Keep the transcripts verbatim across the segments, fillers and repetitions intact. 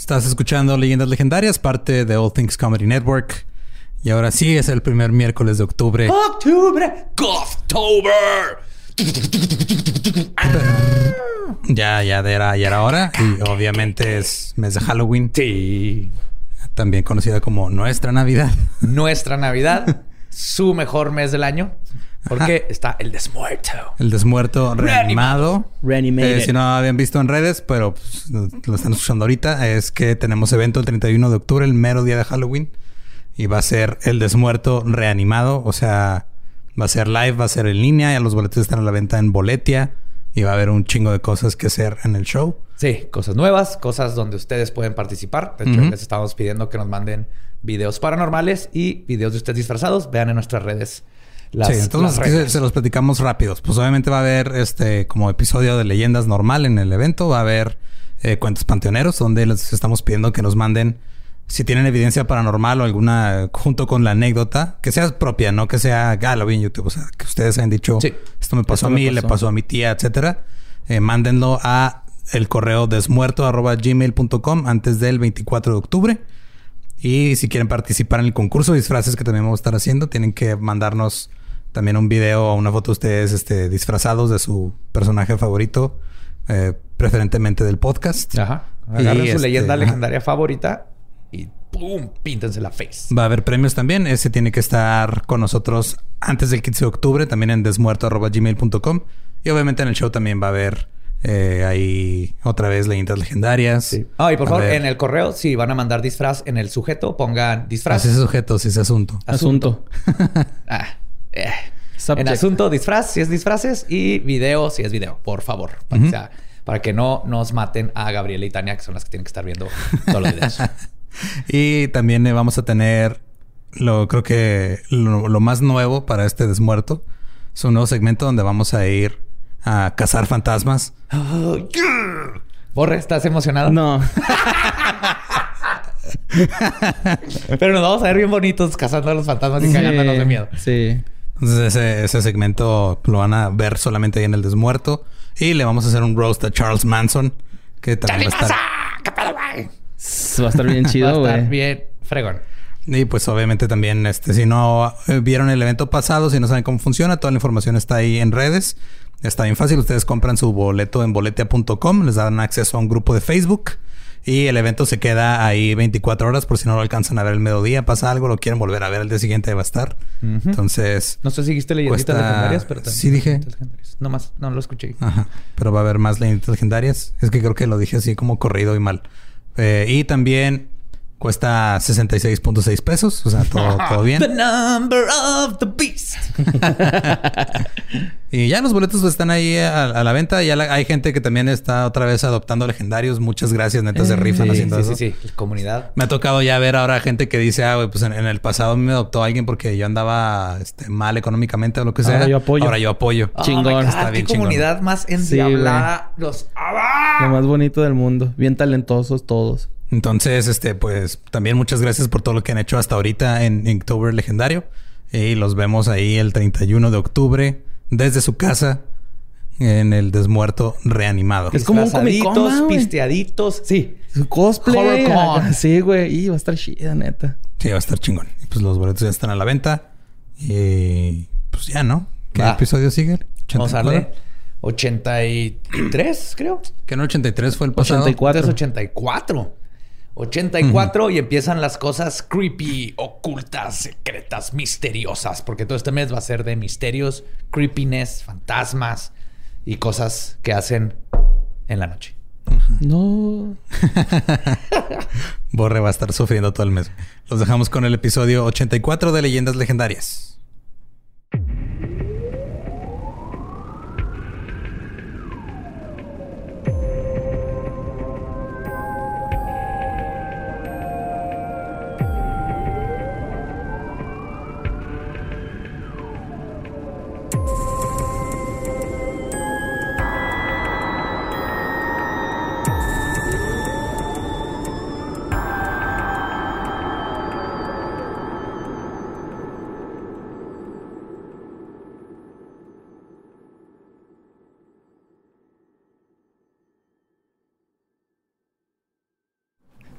Estás escuchando Leyendas Legendarias, parte de All Things Comedy Network. Y ahora sí es el primer miércoles de octubre. ¡Octubre! ¡October! Ya, ya era, ya era hora. Y obviamente es mes de Halloween. Sí. También conocida como nuestra Navidad. Nuestra Navidad. Su mejor mes del año. Porque Ajá. está el Desmuerto. El Desmuerto reanimado. Reanimated. Eh, si no habían visto en redes, pero pues, lo están escuchando ahorita, es que tenemos evento el treinta y uno de octubre, el mero día de Halloween. Y va a ser el Desmuerto reanimado. O sea, va a ser live, va a ser en línea. Ya los boletos están a la venta en Boletia. Y va a haber un chingo de cosas que hacer en el show. Sí, cosas nuevas, cosas donde ustedes pueden participar. De hecho, uh-huh. les estamos pidiendo que nos manden videos paranormales y videos de ustedes disfrazados. Vean en nuestras redes. Las, sí, entonces las se, se los platicamos rápidos. Pues obviamente va a haber este como episodio de leyendas normal en el evento. Va a haber eh, cuentos panteoneros donde les estamos pidiendo que nos manden si tienen evidencia paranormal o alguna junto con la anécdota que sea propia, no que sea ah, lo vi en YouTube. O sea, que ustedes hayan dicho sí. esto me pasó esto a mí, pasó. le pasó a mi tía, etcétera. Eh, mándenlo a el correo desmuerto arroba gmail punto com antes del veinticuatro de octubre. Y si quieren participar en el concurso de disfraces que también vamos a estar haciendo, tienen que mandarnos también un video o una foto de ustedes este, disfrazados de su personaje favorito, eh, preferentemente del podcast. Ajá. Agarren su este, leyenda legendaria ajá. favorita y ¡pum! Píntense la face. Va a haber premios también. Ese tiene que estar con nosotros antes del quince de octubre, también en desmuerto arroba gmail punto com. Y obviamente en el show también va a haber eh, ahí otra vez leyendas legendarias. Sí. Ah, y por favor, en el correo, si van a mandar disfraz en el sujeto, pongan disfraz. No, si es sujeto, si es asunto. Asunto. ah. Eh. En asunto, disfraz, si es disfraces, y video, si es video, por favor. Para, uh-huh. que, sea, para que no nos maten a Gabriela y Tania, que son las que tienen que estar viendo todos los videos. Y también eh, vamos a tener, lo creo que lo, lo más nuevo para este Desmuerto. Es un nuevo segmento donde vamos a ir a cazar fantasmas. Oh, yeah. Borre, ¿estás emocionado? No. Pero nos vamos a ver bien bonitos cazando a los fantasmas y sí, cagándonos de miedo. Sí. Entonces ese, ese segmento lo van a ver solamente ahí en el Desmuerto. Y le vamos a hacer un roast a Charles Manson. Que también va a estar... ¿Qué pedo, güey? Va a estar bien chido, güey. Va a estar bien fregón. Y pues obviamente también, este, si no vieron el evento pasado, si no saben cómo funciona, toda la información está ahí en redes. Está bien fácil. Ustedes compran su boleto en boletia punto com. Les dan acceso a un grupo de Facebook. Y el evento se queda ahí veinticuatro horas por si no lo alcanzan a ver el mediodía. Pasa algo, lo quieren volver a ver el día siguiente, va a estar. Uh-huh. Entonces... No sé si seguiste leyenditas cuesta... legendarias, pero también... Sí dije. No más, no lo escuché. Ajá. Pero va a haber más leyenditas legendarias. Es que creo que lo dije así como corrido y mal. Eh, y también cuesta sesenta y seis punto seis pesos. O sea, todo, todo bien. The number of the beast. Y ya los boletos están ahí a, a la venta. Ya la, hay gente que también está otra vez adoptando legendarios. Muchas gracias, neta, se rifan sí, haciendo sí, eso. Sí, sí, sí. Comunidad. Me ha tocado ya ver ahora gente que dice, ah, güey, pues en, en el pasado me adoptó alguien porque yo andaba este, mal económicamente o lo que sea. Ahora yo apoyo. Ahora yo apoyo. Oh, chingón. Está bien chingón. Comunidad más endiablada. Sí, los... Lo más bonito del mundo. Bien talentosos todos. Entonces, este, pues también muchas gracias por todo lo que han hecho hasta ahorita en Inktober Legendario. Y los vemos ahí el treinta y uno de octubre desde su casa en el Desmuerto reanimado. Es como un Comic-Con, pisteaditos. Sí. Cosplay. Horror-Con. Sí, güey. Y va a estar chida, neta. Sí, va a estar chingón. Y pues los boletos ya están a la venta. Y pues ya, ¿no? ¿Qué va. episodio sigue? Vamos a darle ochenta y tres, creo. Que no, ochenta y tres fue el pasado. ochenta y cuatro. Es ochenta y cuatro. ochenta y cuatro uh-huh. y empiezan las cosas creepy, ocultas, secretas, misteriosas. Porque todo este mes va a ser de misterios, creepiness, fantasmas y cosas que hacen en la noche. Uh-huh. No. Borre va a estar sufriendo todo el mes. Los dejamos con el episodio ochenta y cuatro de Leyendas Legendarias.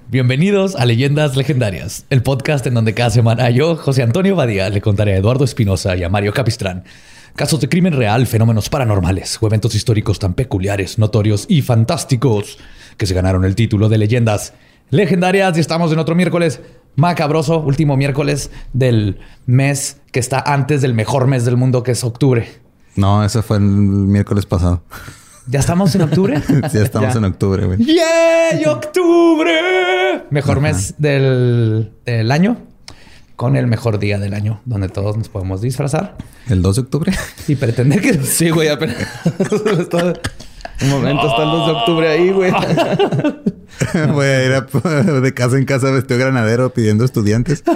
Bienvenidos a Leyendas Legendarias, el podcast en donde cada semana yo, José Antonio Badía, le contaré a Eduardo Espinosa y a Mario Capistrán casos de crimen real, fenómenos paranormales o eventos históricos tan peculiares, notorios y fantásticos que se ganaron el título de Leyendas Legendarias. Y estamos en otro miércoles macabroso, último miércoles del mes que está antes del mejor mes del mundo, que es octubre. No, ese fue el miércoles pasado. ¿Ya estamos en octubre? Sí, estamos ya. en octubre, güey. ¡Yay! ¡Octubre! Mejor Ajá. mes del, del año. Con el mejor día del año, donde todos nos podemos disfrazar. ¿El dos de octubre? Y pretender que... Sí, güey, apenas... Un momento, está el dos de octubre ahí, güey. Voy a ir a, de casa en casa vestido granadero pidiendo estudiantes.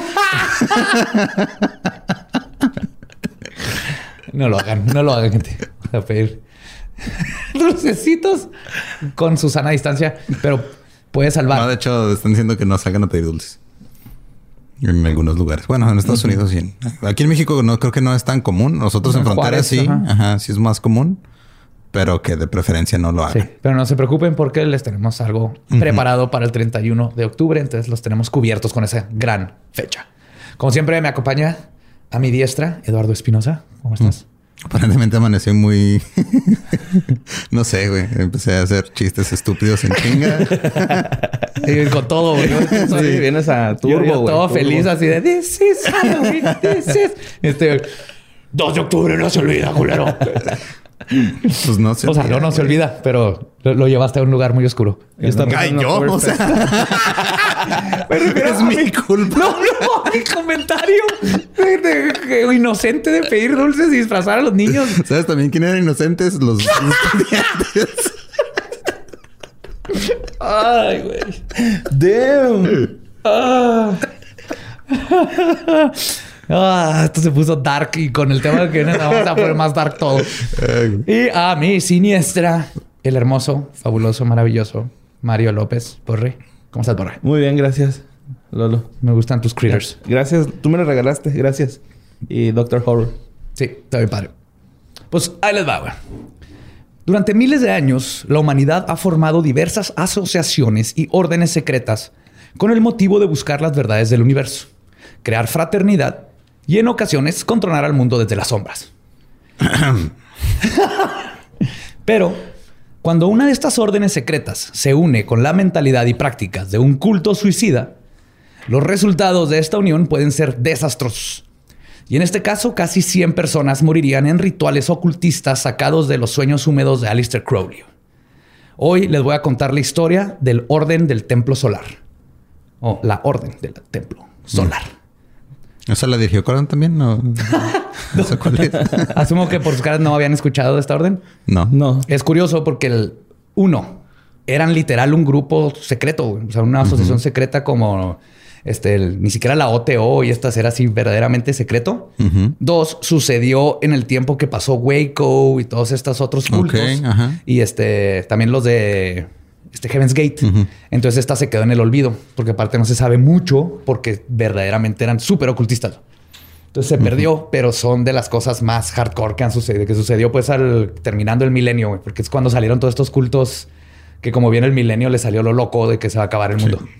No lo hagan, no lo hagan, gente. A pedir dulcecitos con su sana distancia, pero puede salvar. No, de hecho, están diciendo que no salgan a pedir dulces. En algunos lugares. Bueno, en Estados uh-huh. Unidos sí. Aquí en México no creo que no es tan común. Nosotros en, en fronteras sí. Ajá. Ajá, sí es más común. Pero que de preferencia no lo hagan. Sí, pero no se preocupen porque les tenemos algo uh-huh. preparado para el treinta y uno de octubre. Entonces los tenemos cubiertos con esa gran fecha. Como siempre me acompaña a mi diestra Eduardo Espinosa. ¿Cómo estás? Uh-huh. Aparentemente amanecí muy... no sé, güey. Empecé a hacer chistes estúpidos en chinga. Y con todo, güey. Sí, vienes a turbo, güey. Todo turbo. feliz así de... This is Halloween. This is... Este... dos de octubre no se olvida, culero. Pues no se O sea, olvida, no, no se güey. olvida. Pero lo, lo llevaste a un lugar muy oscuro. Ay, yo, o sea... es mi culpa. No, no, mi comentario de, de, de, inocente de pedir dulces y disfrazar a los niños. ¿Sabes también quién eran inocentes? Los estudiantes. Ay, güey. Damn. Ah. Ah, esto se puso dark y con el tema que viene vamos a poner más dark todo. Y a mi siniestra, el hermoso, fabuloso, maravilloso Mario López Borre. ¿Cómo estás, Borre? Muy bien, gracias, Lolo. Me gustan tus critters. Gracias. Tú me lo regalaste. Gracias. Y Doctor Horror. Sí, está bien padre. Pues ahí les va, güey. Durante miles de años, la humanidad ha formado diversas asociaciones y órdenes secretas con el motivo de buscar las verdades del universo, crear fraternidad y en ocasiones controlar al mundo desde las sombras. Pero cuando una de estas órdenes secretas se une con la mentalidad y prácticas de un culto suicida, los resultados de esta unión pueden ser desastrosos. Y en este caso, casi cien personas morirían en rituales ocultistas sacados de los sueños húmedos de Aleister Crowley. Hoy les voy a contar la historia del Orden del Templo Solar. O la Orden del Templo Solar. Mm. ¿Esa la dirigió Coran también? No, no sé cuál es. Asumo que por sus caras no habían escuchado de esta orden. No. No. Es curioso porque el uno eran literal un grupo secreto, o sea, una asociación uh-huh. secreta como este, el, ni siquiera la O T O y estas era así verdaderamente secreto. Uh-huh. Dos, sucedió en el tiempo que pasó Waco y todos estos otros cultos. Okay, uh-huh. Y este también los de este Heaven's Gate. Uh-huh. Entonces esta se quedó en el olvido porque aparte no se sabe mucho porque verdaderamente eran súper ocultistas. Entonces se uh-huh. perdió, pero son de las cosas más hardcore que han sucedido, que sucedió pues al terminando el milenio, güey, porque es cuando salieron todos estos cultos que como viene el milenio le salió lo loco de que se va a acabar el mundo.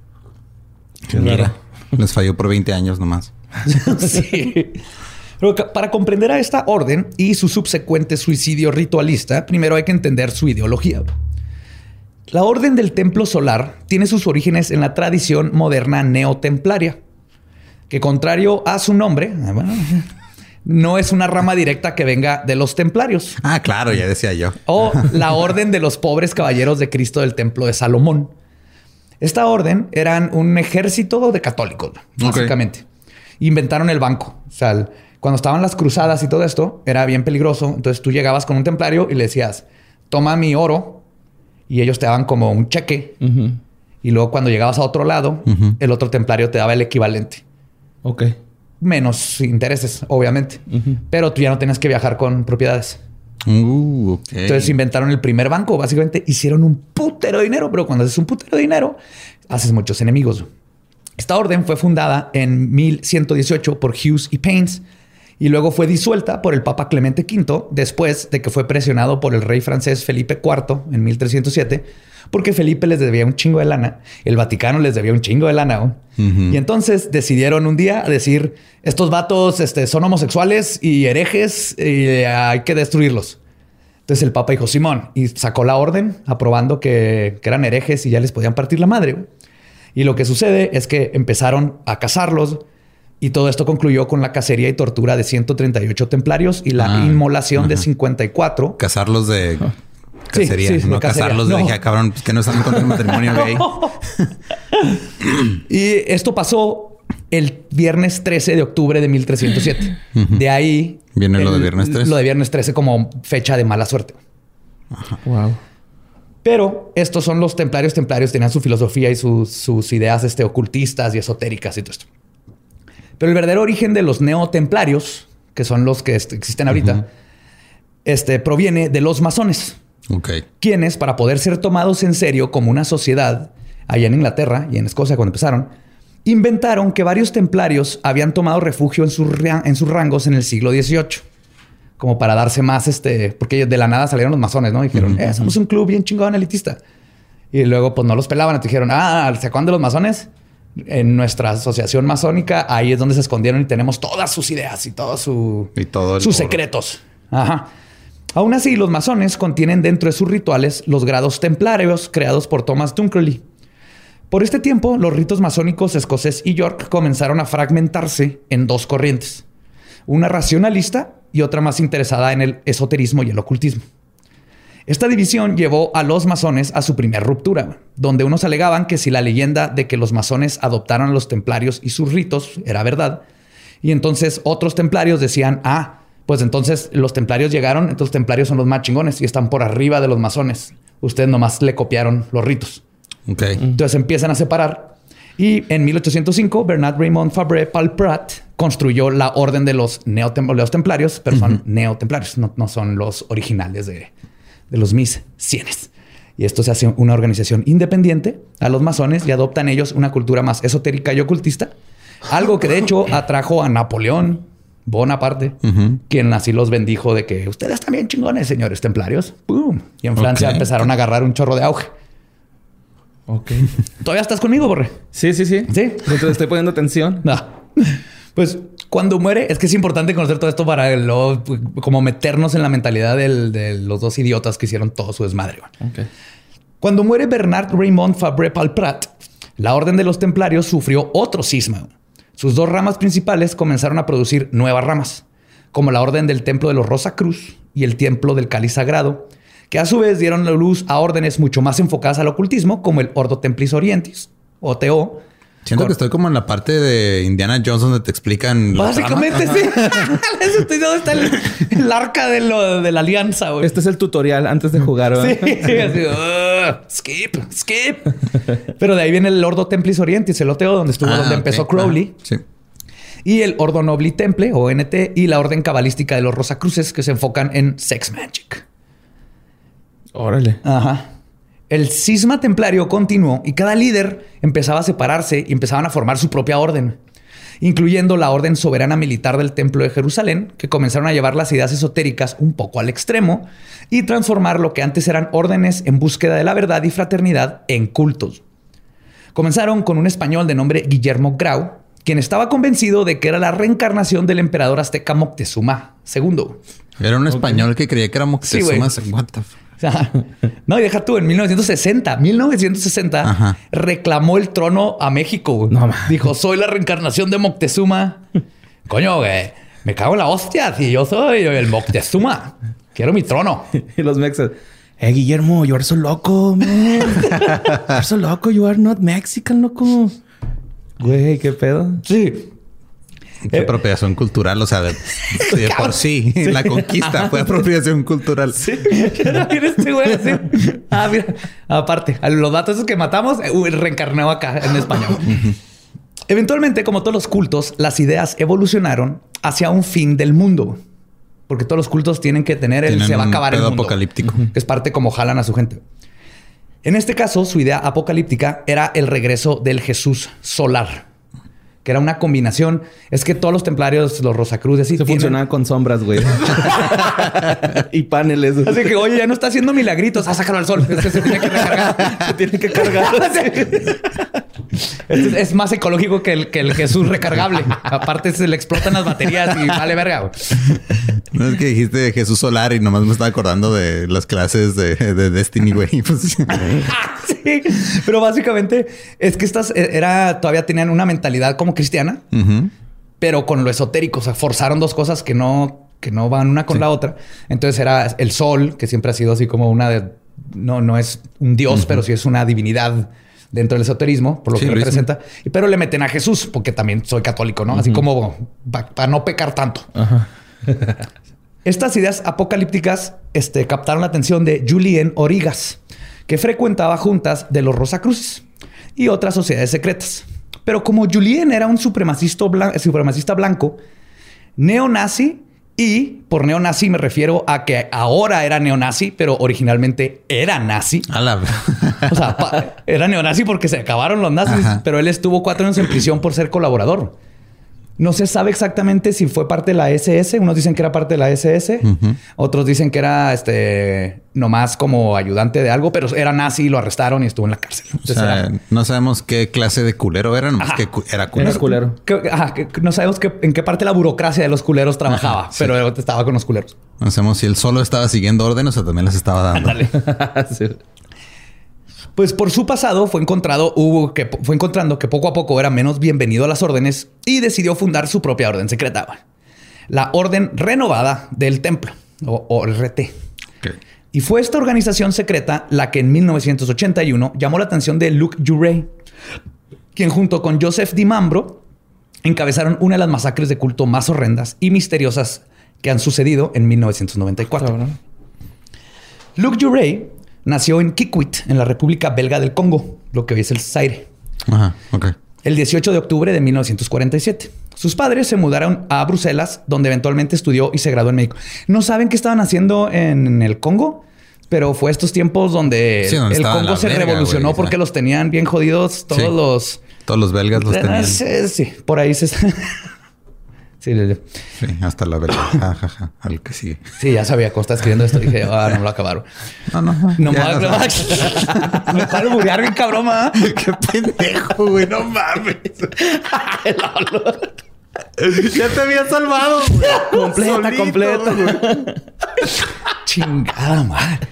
Sí. Qué raro. Les falló por veinte años nomás. Sí. Pero para comprender a esta orden y su subsecuente suicidio ritualista, primero hay que entender su ideología. La Orden del Templo Solar tiene sus orígenes en la tradición moderna neotemplaria, que contrario a su nombre, bueno, no es una rama directa que venga de los templarios. Ah, claro, ya decía yo. O la Orden de los Pobres Caballeros de Cristo del Templo de Salomón. Esta orden eran un ejército de católicos, básicamente. Okay. Inventaron el banco. O sea, cuando estaban las cruzadas y todo esto, era bien peligroso. Entonces tú llegabas con un templario y le decías, toma mi oro. Y ellos te daban como un cheque. Uh-huh. Y luego cuando llegabas a otro lado, uh-huh. el otro templario te daba el equivalente. Ok. Menos intereses, obviamente. Uh-huh. Pero tú ya no tenías que viajar con propiedades. Uh, okay. Entonces inventaron el primer banco. Básicamente hicieron un putero de dinero. Pero cuando haces un putero de dinero, haces muchos enemigos. Esta orden fue fundada en mil ciento dieciocho por Hughes y Paynes y luego fue disuelta por el Papa Clemente quinto después de que fue presionado por el rey francés Felipe cuarto en mil trescientos siete, porque Felipe les debía un chingo de lana, el Vaticano les debía un chingo de lana, ¿no? Uh-huh. Y entonces decidieron un día decir, estos vatos este, son homosexuales y herejes y hay que destruirlos. Entonces el Papa dijo, Simón, y sacó la orden aprobando que, que eran herejes y ya les podían partir la madre, ¿no? Y lo que sucede es que empezaron a cazarlos y todo esto concluyó con la cacería y tortura de ciento treinta y ocho templarios y la ah, inmolación ajá. de cincuenta y cuatro. Cazarlos de... Cacería, sí, sí, no cazarlos. No. De dije, cabrón, pues que no están con el matrimonio gay. Y esto pasó el viernes trece de octubre de mil trescientos siete. Uh-huh. De ahí... Viene el, lo de viernes trece. Lo de viernes trece como fecha de mala suerte. Ajá. Wow. Pero estos son los templarios. Templarios tenían su filosofía y sus, sus ideas este, ocultistas y esotéricas y todo esto. Pero el verdadero origen de los neotemplarios, que son los que existen ahorita, uh-huh. este, proviene de los masones. Okay. Quienes, para poder ser tomados en serio como una sociedad, allá en Inglaterra y en Escocia cuando empezaron, inventaron que varios templarios habían tomado refugio en, su, en sus rangos en el siglo dieciocho. Como para darse más, este... Porque de la nada salieron los masones, ¿no? Y dijeron, uh-huh. eh, somos un club bien chingón elitista. Y luego, pues, no los pelaban. Y dijeron, ah, ¿se acuerdan de los masones? En nuestra asociación masónica, ahí es donde se escondieron y tenemos todas sus ideas y todos su, y todo sus secretos. Ajá. Aún así, los masones contienen dentro de sus rituales los grados templarios creados por Thomas Dunkerley. Por este tiempo, los ritos masónicos escocés y York comenzaron a fragmentarse en dos corrientes. Una racionalista y otra más interesada en el esoterismo y el ocultismo. Esta división llevó a los masones a su primera ruptura, donde unos alegaban que si la leyenda de que los masones adoptaron a los templarios y sus ritos era verdad, y entonces otros templarios decían, ah, pues entonces los templarios llegaron, entonces los templarios son los más chingones y están por arriba de los masones. Ustedes nomás le copiaron los ritos. Okay. Entonces empiezan a separar. Y en mil ochocientos cinco, Bernard Raymond Fabre Palprat construyó la orden de los neotemplarios, pero son uh-huh. neotemplarios, no, no son los originales de, de los mis cienes. Y esto se hace una organización independiente a los masones y adoptan ellos una cultura más esotérica y ocultista. Algo que de hecho atrajo a Napoleón Bonaparte, uh-huh. quien así los bendijo de que ustedes también chingones, señores templarios. ¡Pum! Y en Francia okay. empezaron a agarrar un chorro de auge. Ok. ¿Todavía estás conmigo, Borre? Sí, sí, sí. ¿Sí? Entonces estoy poniendo atención. No. Pues cuando muere, es que es importante conocer todo esto para luego, como meternos en la mentalidad del, de los dos idiotas que hicieron todo su desmadre. Okay. Cuando muere Bernard Raymond Fabre Palprat, la Orden de los Templarios sufrió otro cisma. Sus dos ramas principales comenzaron a producir nuevas ramas, como la Orden del Templo de los Rosacruz y el Templo del Cáliz Sagrado, que a su vez dieron la luz a órdenes mucho más enfocadas al ocultismo, como el Ordo Templis Orientis, O T O. Siento con... que estoy como en la parte de Indiana Jones donde te explican... Básicamente sí. ¿Dónde está el, el arca de, lo, de la alianza, güey? Este es el tutorial antes de jugar, ¿verdad? Sí, sí, así. Uh, skip, skip. Pero de ahí viene el Ordo Templis Orientis, el O T O, donde estuvo, ah, donde okay. empezó Crowley. Ah, sí. Y el Ordo Nobli Temple, o N T, y la Orden Cabalística de los Rosacruces, que se enfocan en sex magic. Órale. Ajá. El cisma templario continuó y cada líder empezaba a separarse y empezaban a formar su propia orden, incluyendo la Orden Soberana Militar del Templo de Jerusalén, que comenzaron a llevar las ideas esotéricas un poco al extremo y transformar lo que antes eran órdenes en búsqueda de la verdad y fraternidad en cultos. Comenzaron con un español de nombre Guillermo Grau, quien estaba convencido de que era la reencarnación del emperador azteca Moctezuma segundo. Era un español okay. que creía que era Moctezuma segundo. No, y deja tú, en mil novecientos sesenta, mil novecientos sesenta Ajá. reclamó el trono a México. No, dijo, soy la reencarnación de Moctezuma. Coño, güey, me cago en la hostia. Si yo soy el Moctezuma, quiero mi trono. Y los mexas, eh, Guillermo, you are so loco, man. You are so loco, you are not Mexican, loco. Güey, ¿qué pedo? Sí. Qué apropiación cultural, o sea, de, de por sí, sí, la conquista fue apropiación cultural. Sí, mira este güey así. Ah, mira, aparte, a los datos esos que matamos, reencarnado acá en español. Uh-huh. Eventualmente, como todos los cultos, las ideas evolucionaron hacia un fin del mundo. Porque todos los cultos tienen que tener el Tienen se va a acabar el mundo. apocalíptico. Uh-huh. Que es parte como jalan a su gente. En este caso, su idea apocalíptica era el regreso del Jesús solar, que era una combinación. Es que todos los templarios, los Rosacruces... Se tienen... funcionaba con sombras, güey. Y paneles. Así que, oye, ya no está haciendo milagritos. Ah, sácalo al sol. Es que se tiene que recargar. Se tiene que cargar. es, es más ecológico que el, que el Jesús recargable. Aparte, se le explotan las baterías y vale verga, güey. No es que dijiste Jesús Solar y nomás me estaba acordando de las clases de, de Destiny, güey. Pues, sí, pero básicamente es que estas era todavía tenían una mentalidad como cristiana, uh-huh. pero con lo esotérico. O sea, forzaron dos cosas que no, que no van una con sí. la otra. Entonces era el sol, que siempre ha sido así como una de... No, no es un dios, uh-huh. pero sí es una divinidad dentro del esoterismo, por lo sí, que representa. Y, pero le meten a Jesús, porque también soy católico, ¿no? Uh-huh. Así como para pa no pecar tanto. Uh-huh. Estas ideas apocalípticas este, captaron la atención de Julien Origas, que frecuentaba juntas de los Rosacruces y otras sociedades secretas. Pero como Julien era un supremacista, blan- supremacista blanco, neonazi, y por neonazi me refiero a que ahora era neonazi, pero originalmente era nazi. A la... O sea, pa- era neonazi porque se acabaron los nazis, Ajá. pero él estuvo cuatro años en prisión por ser colaborador. No se sabe exactamente si fue parte de la S S. Unos dicen que era parte de la S S. Uh-huh. Otros dicen que era este nomás como ayudante de algo, pero era nazi y lo arrestaron y estuvo en la cárcel. Entonces, o sea, era... no sabemos qué clase de culero era, nomás ajá. que era culero. Era culero. Que, ajá, que no sabemos que, en qué parte de la burocracia de los culeros trabajaba, ajá, sí. pero estaba con los culeros. No sabemos si él solo estaba siguiendo órdenes o también les estaba dando. Ándale. sí. Pues por su pasado fue encontrado, hubo que fue encontrando que poco a poco era menos bienvenido a las órdenes y decidió fundar su propia orden secreta, la Orden Renovada del Templo, o, o R T. Okay. Y fue esta organización secreta la que en mil novecientos ochenta y uno llamó la atención de Luc Jouret, quien junto con Joseph Di Mambro encabezaron una de las masacres de culto más horrendas y misteriosas que han sucedido en mil novecientos noventa y cuatro. ¿No? Luc Jouret nació en Kikwit, en la República Belga del Congo, lo que hoy es el Zaire. Ajá, ok. El dieciocho de octubre de mil novecientos cuarenta y siete. Sus padres se mudaron a Bruselas, donde eventualmente estudió y se graduó en médico. No saben qué estaban haciendo en el Congo, pero fue estos tiempos donde, sí, donde el Congo se verga, revolucionó wey, porque ¿sabes? Los tenían bien jodidos todos sí. los... Todos los belgas los tenían. Sí, sí. Por ahí se... Sí, sí, hasta la verdad. Ja, ja, ja. Al que sigue. Sí, ya sabía cómo estaba escribiendo esto. Dije, ah, no me lo acabaron. No, no. No me va a Me está alburear bien cabrón, ma. Qué pendejo, güey. No mames. Ya te había salvado, güey. Completa, solito, completa. Güey. Chingada madre.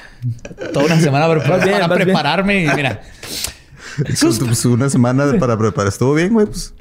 Toda una semana para, bien, para prepararme bien. Y mira. Sus... Pues una semana para preparar. Estuvo bien, güey. Pues.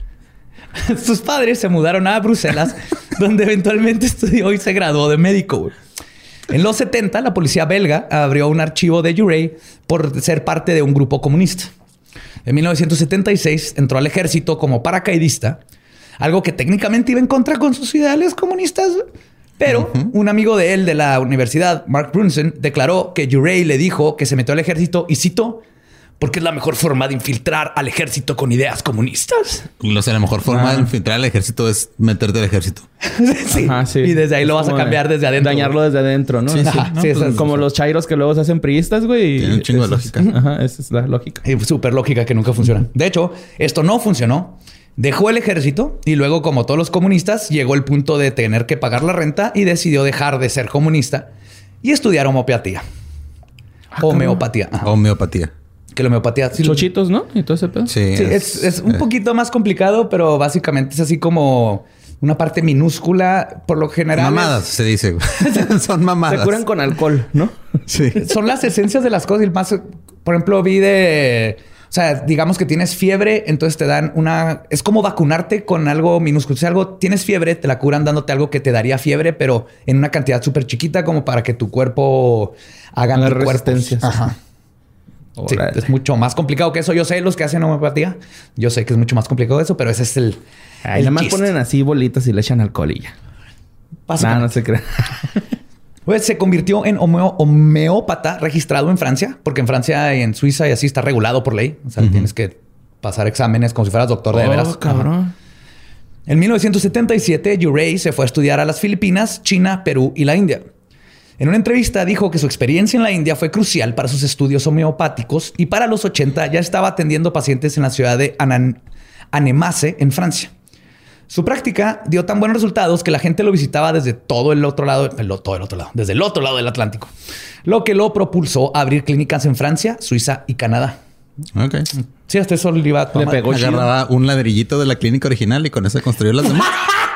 Sus padres se mudaron a Bruselas, donde eventualmente estudió y se graduó de médico. Güey. En los setenta, la policía belga abrió un archivo de Jouret por ser parte de un grupo comunista. En mil novecientos setenta y seis entró al ejército como paracaidista, algo que técnicamente iba en contra con sus ideales comunistas. Pero uh-huh. un amigo de él de la universidad, Mark Brunson, declaró que Jouret le dijo que se metió al ejército y citó: porque es la mejor forma de infiltrar al ejército con ideas comunistas. O sea, la mejor forma ah. de infiltrar al ejército es meterte al ejército. sí. Ajá, sí. Y desde ahí es lo vas a cambiar de, desde adentro. Dañarlo desde adentro, ¿no? Sí, sí. Ajá, ¿no? Sí, pues, como los chairos que luego se hacen priistas, güey. Tiene un chingo de lógica. Ajá, esa es la lógica. Y súper lógica que nunca funciona. De hecho, esto no funcionó. Dejó el ejército y luego, como todos los comunistas, llegó el punto de tener que pagar la renta y decidió dejar de ser comunista y estudiar homeopatía. Ah, homeopatía. Ajá. Homeopatía. Que la homeopatía... Sí, chochitos, ¿no? Y todo ese pedo. Sí, sí es, es, es un eh. poquito más complicado, pero básicamente es así como una parte minúscula. Por lo general... Mamadas, es... se dice. Son mamadas. Se curan con alcohol, ¿no? Sí. Son las esencias de las cosas. Y más, por ejemplo, vi de... O sea, digamos que tienes fiebre, entonces te dan una... Es como vacunarte con algo minúsculo. Si algo tienes fiebre, te la curan dándote algo que te daría fiebre, pero en una cantidad súper chiquita como para que tu cuerpo haga la resistencia. Ajá. Sí, es mucho más complicado que eso. Yo sé los que hacen homeopatía. Yo sé que es mucho más complicado eso, pero ese es el... Ahí nada más ponen así bolitas y le echan alcohol y ya. No, no se cree. Pues se convirtió en homeo homeópata registrado en Francia, porque en Francia y en Suiza y así está regulado por ley. O sea, uh-huh. tienes que pasar exámenes como si fueras doctor de oh, veras. Cabrón. En mil novecientos setenta y siete, Jouret se fue a estudiar a las Filipinas, China, Perú y la India. En una entrevista dijo que su experiencia en la India fue crucial para sus estudios homeopáticos y para los ochenta ya estaba atendiendo pacientes en la ciudad de Anan Annemasse, en Francia. Su práctica dio tan buenos resultados que la gente lo visitaba desde todo el otro lado, el, todo el otro lado, desde el otro lado del Atlántico, lo que lo propulsó a abrir clínicas en Francia, Suiza y Canadá. Ok. Sí, hasta eso le iba a tomar. Le pegó chido. Agarraba un ladrillito de la clínica original y con eso construyó las demás.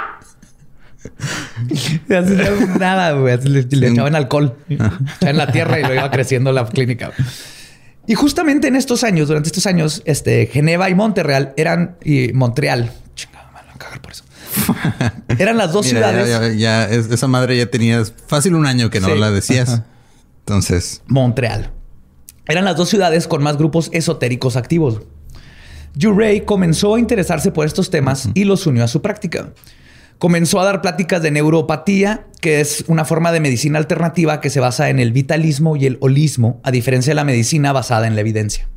Nada, güey. Así Le, le echaban alcohol. Echaban la tierra y lo iba creciendo la clínica. Y justamente en estos años, durante estos años, este, Geneva y Montreal eran... Y Montreal... Chingada, me van a cagar por eso. Eran las dos Mira, ciudades... Ya, ya, ya, es- esa madre ya tenías fácil un año que no Sí. la decías. Ajá. Entonces... Montreal. Eran las dos ciudades con más grupos esotéricos activos. Duray comenzó a interesarse por estos temas y los unió a su práctica. Comenzó a dar pláticas de neuropatía, que es una forma de medicina alternativa que se basa en el vitalismo y el holismo, a diferencia de la medicina basada en la evidencia.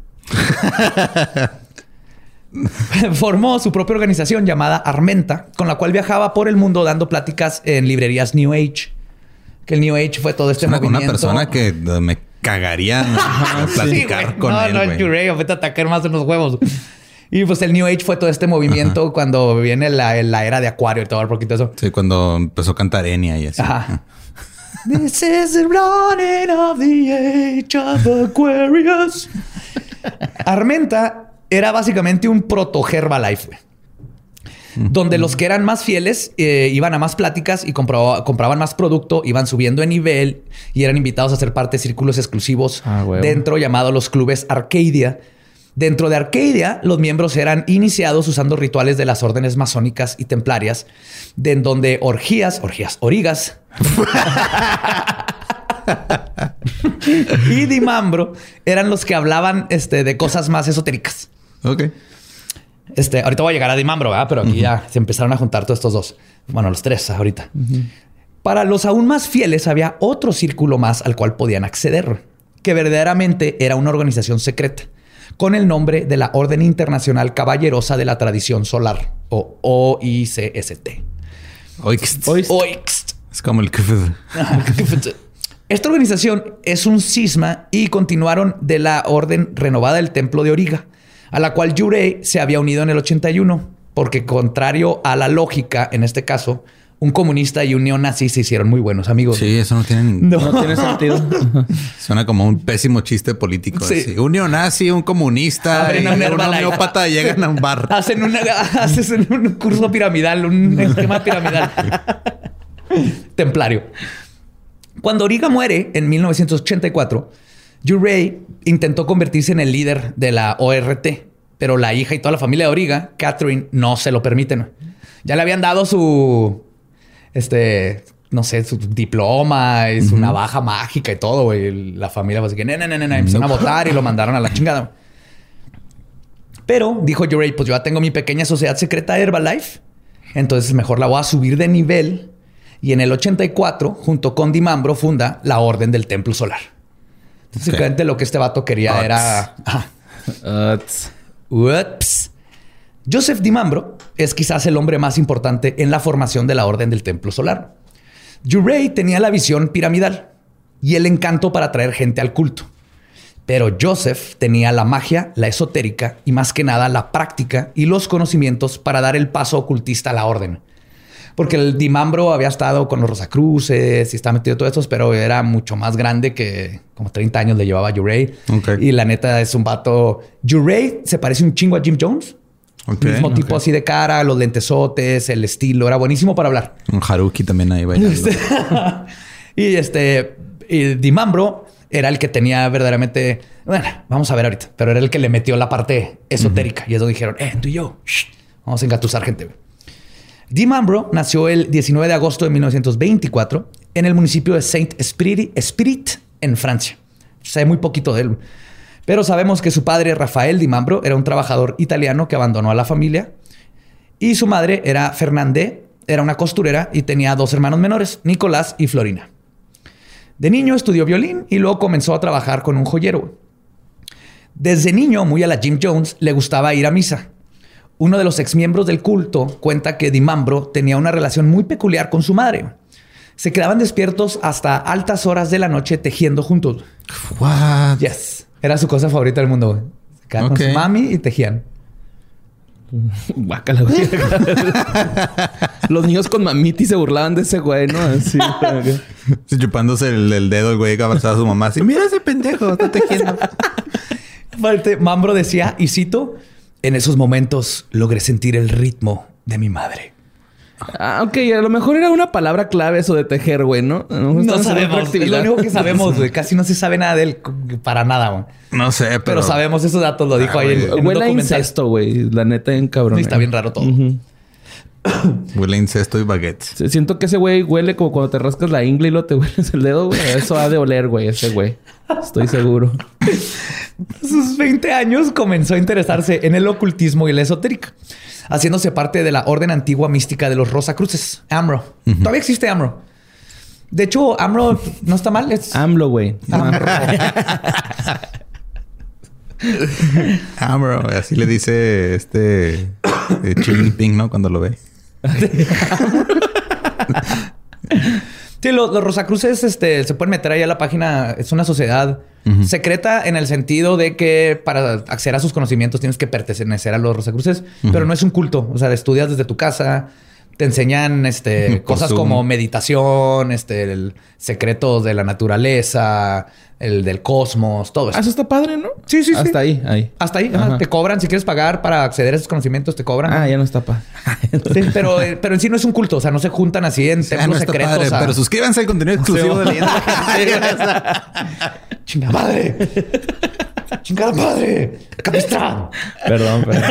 Formó su propia organización llamada Armenta, con la cual viajaba por el mundo dando pláticas en librerías New Age. Que el New Age fue todo este Suena como movimiento. una persona que uh, me cagaría ¿no? a platicar Sí, güey. con no, él. No, güey. no, Duray, vete a atacar más en los huevos. Y pues el New Age fue todo este movimiento Ajá. cuando viene la, la era de Acuario y todo un poquito eso. Sí, cuando empezó a cantar Enya y así. Ajá. This is the running of the age of Aquarius. Armenta era básicamente un proto Herbalife, donde los que eran más fieles eh, iban a más pláticas y compraba, compraban más producto, iban subiendo de nivel y eran invitados a ser parte de círculos exclusivos ah, dentro, llamados los clubes Arcadia. Dentro de Arcadia, los miembros eran iniciados usando rituales de las órdenes masónicas y templarias, de en donde orgías, orgías, origas y dimambro eran los que hablaban este, de cosas más esotéricas. Ok. Este, ahorita voy a llegar a dimambro, ¿verdad? Pero aquí uh-huh. ya se empezaron a juntar todos estos dos. Bueno, los tres ahorita. Uh-huh. Para los aún más fieles había otro círculo más al cual podían acceder, que verdaderamente era una organización secreta, con el nombre de la Orden Internacional Caballerosa de la Tradición Solar, o O I C S T. Oixt. Oixt. Es como el... Esta organización es un cisma y continuaron de la Orden Renovada del Templo de Origa, a la cual Duray se había unido en el ochenta y uno, porque contrario a la lógica, en este caso, un comunista y un neonazi se hicieron muy buenos amigos. Sí, eso no tiene ningún... No, no tiene sentido. Suena como un pésimo chiste político. Sí. Así. Un neonazi, un comunista y un homeópata llegan a un bar. Hacen, una, hacen un curso piramidal, un esquema piramidal. Templario. Cuando Origa muere en mil novecientos ochenta y cuatro, Duray intentó convertirse en el líder de la O R T, pero la hija y toda la familia de Origa, Catherine, no se lo permiten. Ya le habían dado su... Este, no sé, su diploma y su uh-huh. navaja mágica y todo, güey. La familia fue así que, no, no, no, no, no. Empezaron a votar y lo mandaron a la chingada. Pero dijo Duray, pues yo ya tengo mi pequeña sociedad secreta Herbalife. Entonces mejor la voy a subir de nivel. Y en el ochenta y cuatro, junto con Dimambro, funda la Orden del Templo Solar. Entonces, okay. lo que este vato quería Uts. era... Uts. Ups. Joseph Dimambro es quizás el hombre más importante en la formación de la Orden del Templo Solar. Duray tenía la visión piramidal y el encanto para atraer gente al culto. Pero Joseph tenía la magia, la esotérica y más que nada la práctica y los conocimientos para dar el paso ocultista a la orden. Porque el Dimambro había estado con los Rosacruces y estaba metido en todo esto, pero era mucho más grande que como treinta años le llevaba a Duray. Okay. Y la neta es un vato... Duray se parece un chingo a Jim Jones. Okay, mismo tipo okay. así de cara, los lentesotes, el estilo. Era buenísimo para hablar. Un Haruki también ahí bailando. y este... Y Dimambro era el que tenía verdaderamente... Bueno, vamos a ver ahorita. Pero era el que le metió la parte esotérica. Uh-huh. Y eso dijeron, eh, tú y yo, shh, vamos a engatusar gente. Dimambro nació el diecinueve de agosto de mil novecientos veinticuatro en el municipio de Saint-Esprit, en Francia. Sé muy poquito de él. Pero sabemos que su padre, Rafael Dimambro, era un trabajador italiano que abandonó a la familia. Y su madre era Fernande, era una costurera y tenía dos hermanos menores, Nicolás y Florina. De niño estudió violín y luego comenzó a trabajar con un joyero. Desde niño, muy a la Jim Jones, le gustaba ir a misa. Uno de los exmiembros del culto cuenta que Dimambro tenía una relación muy peculiar con su madre. Se quedaban despiertos hasta altas horas de la noche tejiendo juntos. What? Yes. Era su cosa favorita del mundo. Se quedaban okay. con su mami y tejían. Guácala, güey. Los niños con mamitis se burlaban de ese güey, ¿no? Así. Sí, chupándose el, el dedo, el güey que abrazaba a su mamá. Así, mira ese pendejo, está tejiendo. Aparte, Mambro decía, y cito, en esos momentos logré sentir el ritmo de mi madre. Ah, ok. A lo mejor era una palabra clave eso de tejer, güey, ¿no? No, no sabemos. Es lo único que sabemos, güey. Casi no se sabe nada de él para nada, güey. No sé, pero... Pero sabemos esos datos. Lo dijo ah, ahí en, en un huele a documental. incesto, güey. La neta, en cabrón. Sí, está bien raro todo. Uh-huh. Huele a incesto y baguettes. Siento que ese güey huele como cuando te rascas la ingle y lo te hueles el dedo, güey. Eso ha de oler, güey, ese güey. Estoy seguro. A sus veinte años comenzó a interesarse en el ocultismo y la esotérica, haciéndose parte de la orden antigua mística de los Rosacruces, AMRO. Uh-huh. Todavía existe AMRO. De hecho, AMRO no está mal. Es... AMLO, güey. AMRO. AMRO. Así le dice este... eh, Xi Jinping, ¿no? Cuando lo ve. Sí, los, los Rosacruces este, se pueden meter ahí a la página. Es una sociedad uh-huh. secreta en el sentido de que para acceder a sus conocimientos tienes que pertenecer a los Rosacruces, uh-huh. pero no es un culto. O sea, estudias desde tu casa, te enseñan este, cosas Zoom. Como meditación, este, el secretos de la naturaleza, el del cosmos, todo eso. Eso está padre, ¿no? Sí, sí, sí. Hasta ahí, ahí. Hasta ahí. Ajá. Te cobran. Si quieres pagar para acceder a esos conocimientos, te cobran. Ah, ya no está padre. Sí, pero, pero en sí no es un culto. O sea, no se juntan así en templos ah, no secretos. Padre, a... Pero suscríbanse al contenido exclusivo sí, de Leyenda. ¡Chingada madre! ¡Chingada madre! ¡Capistrán! Perdón, perdón.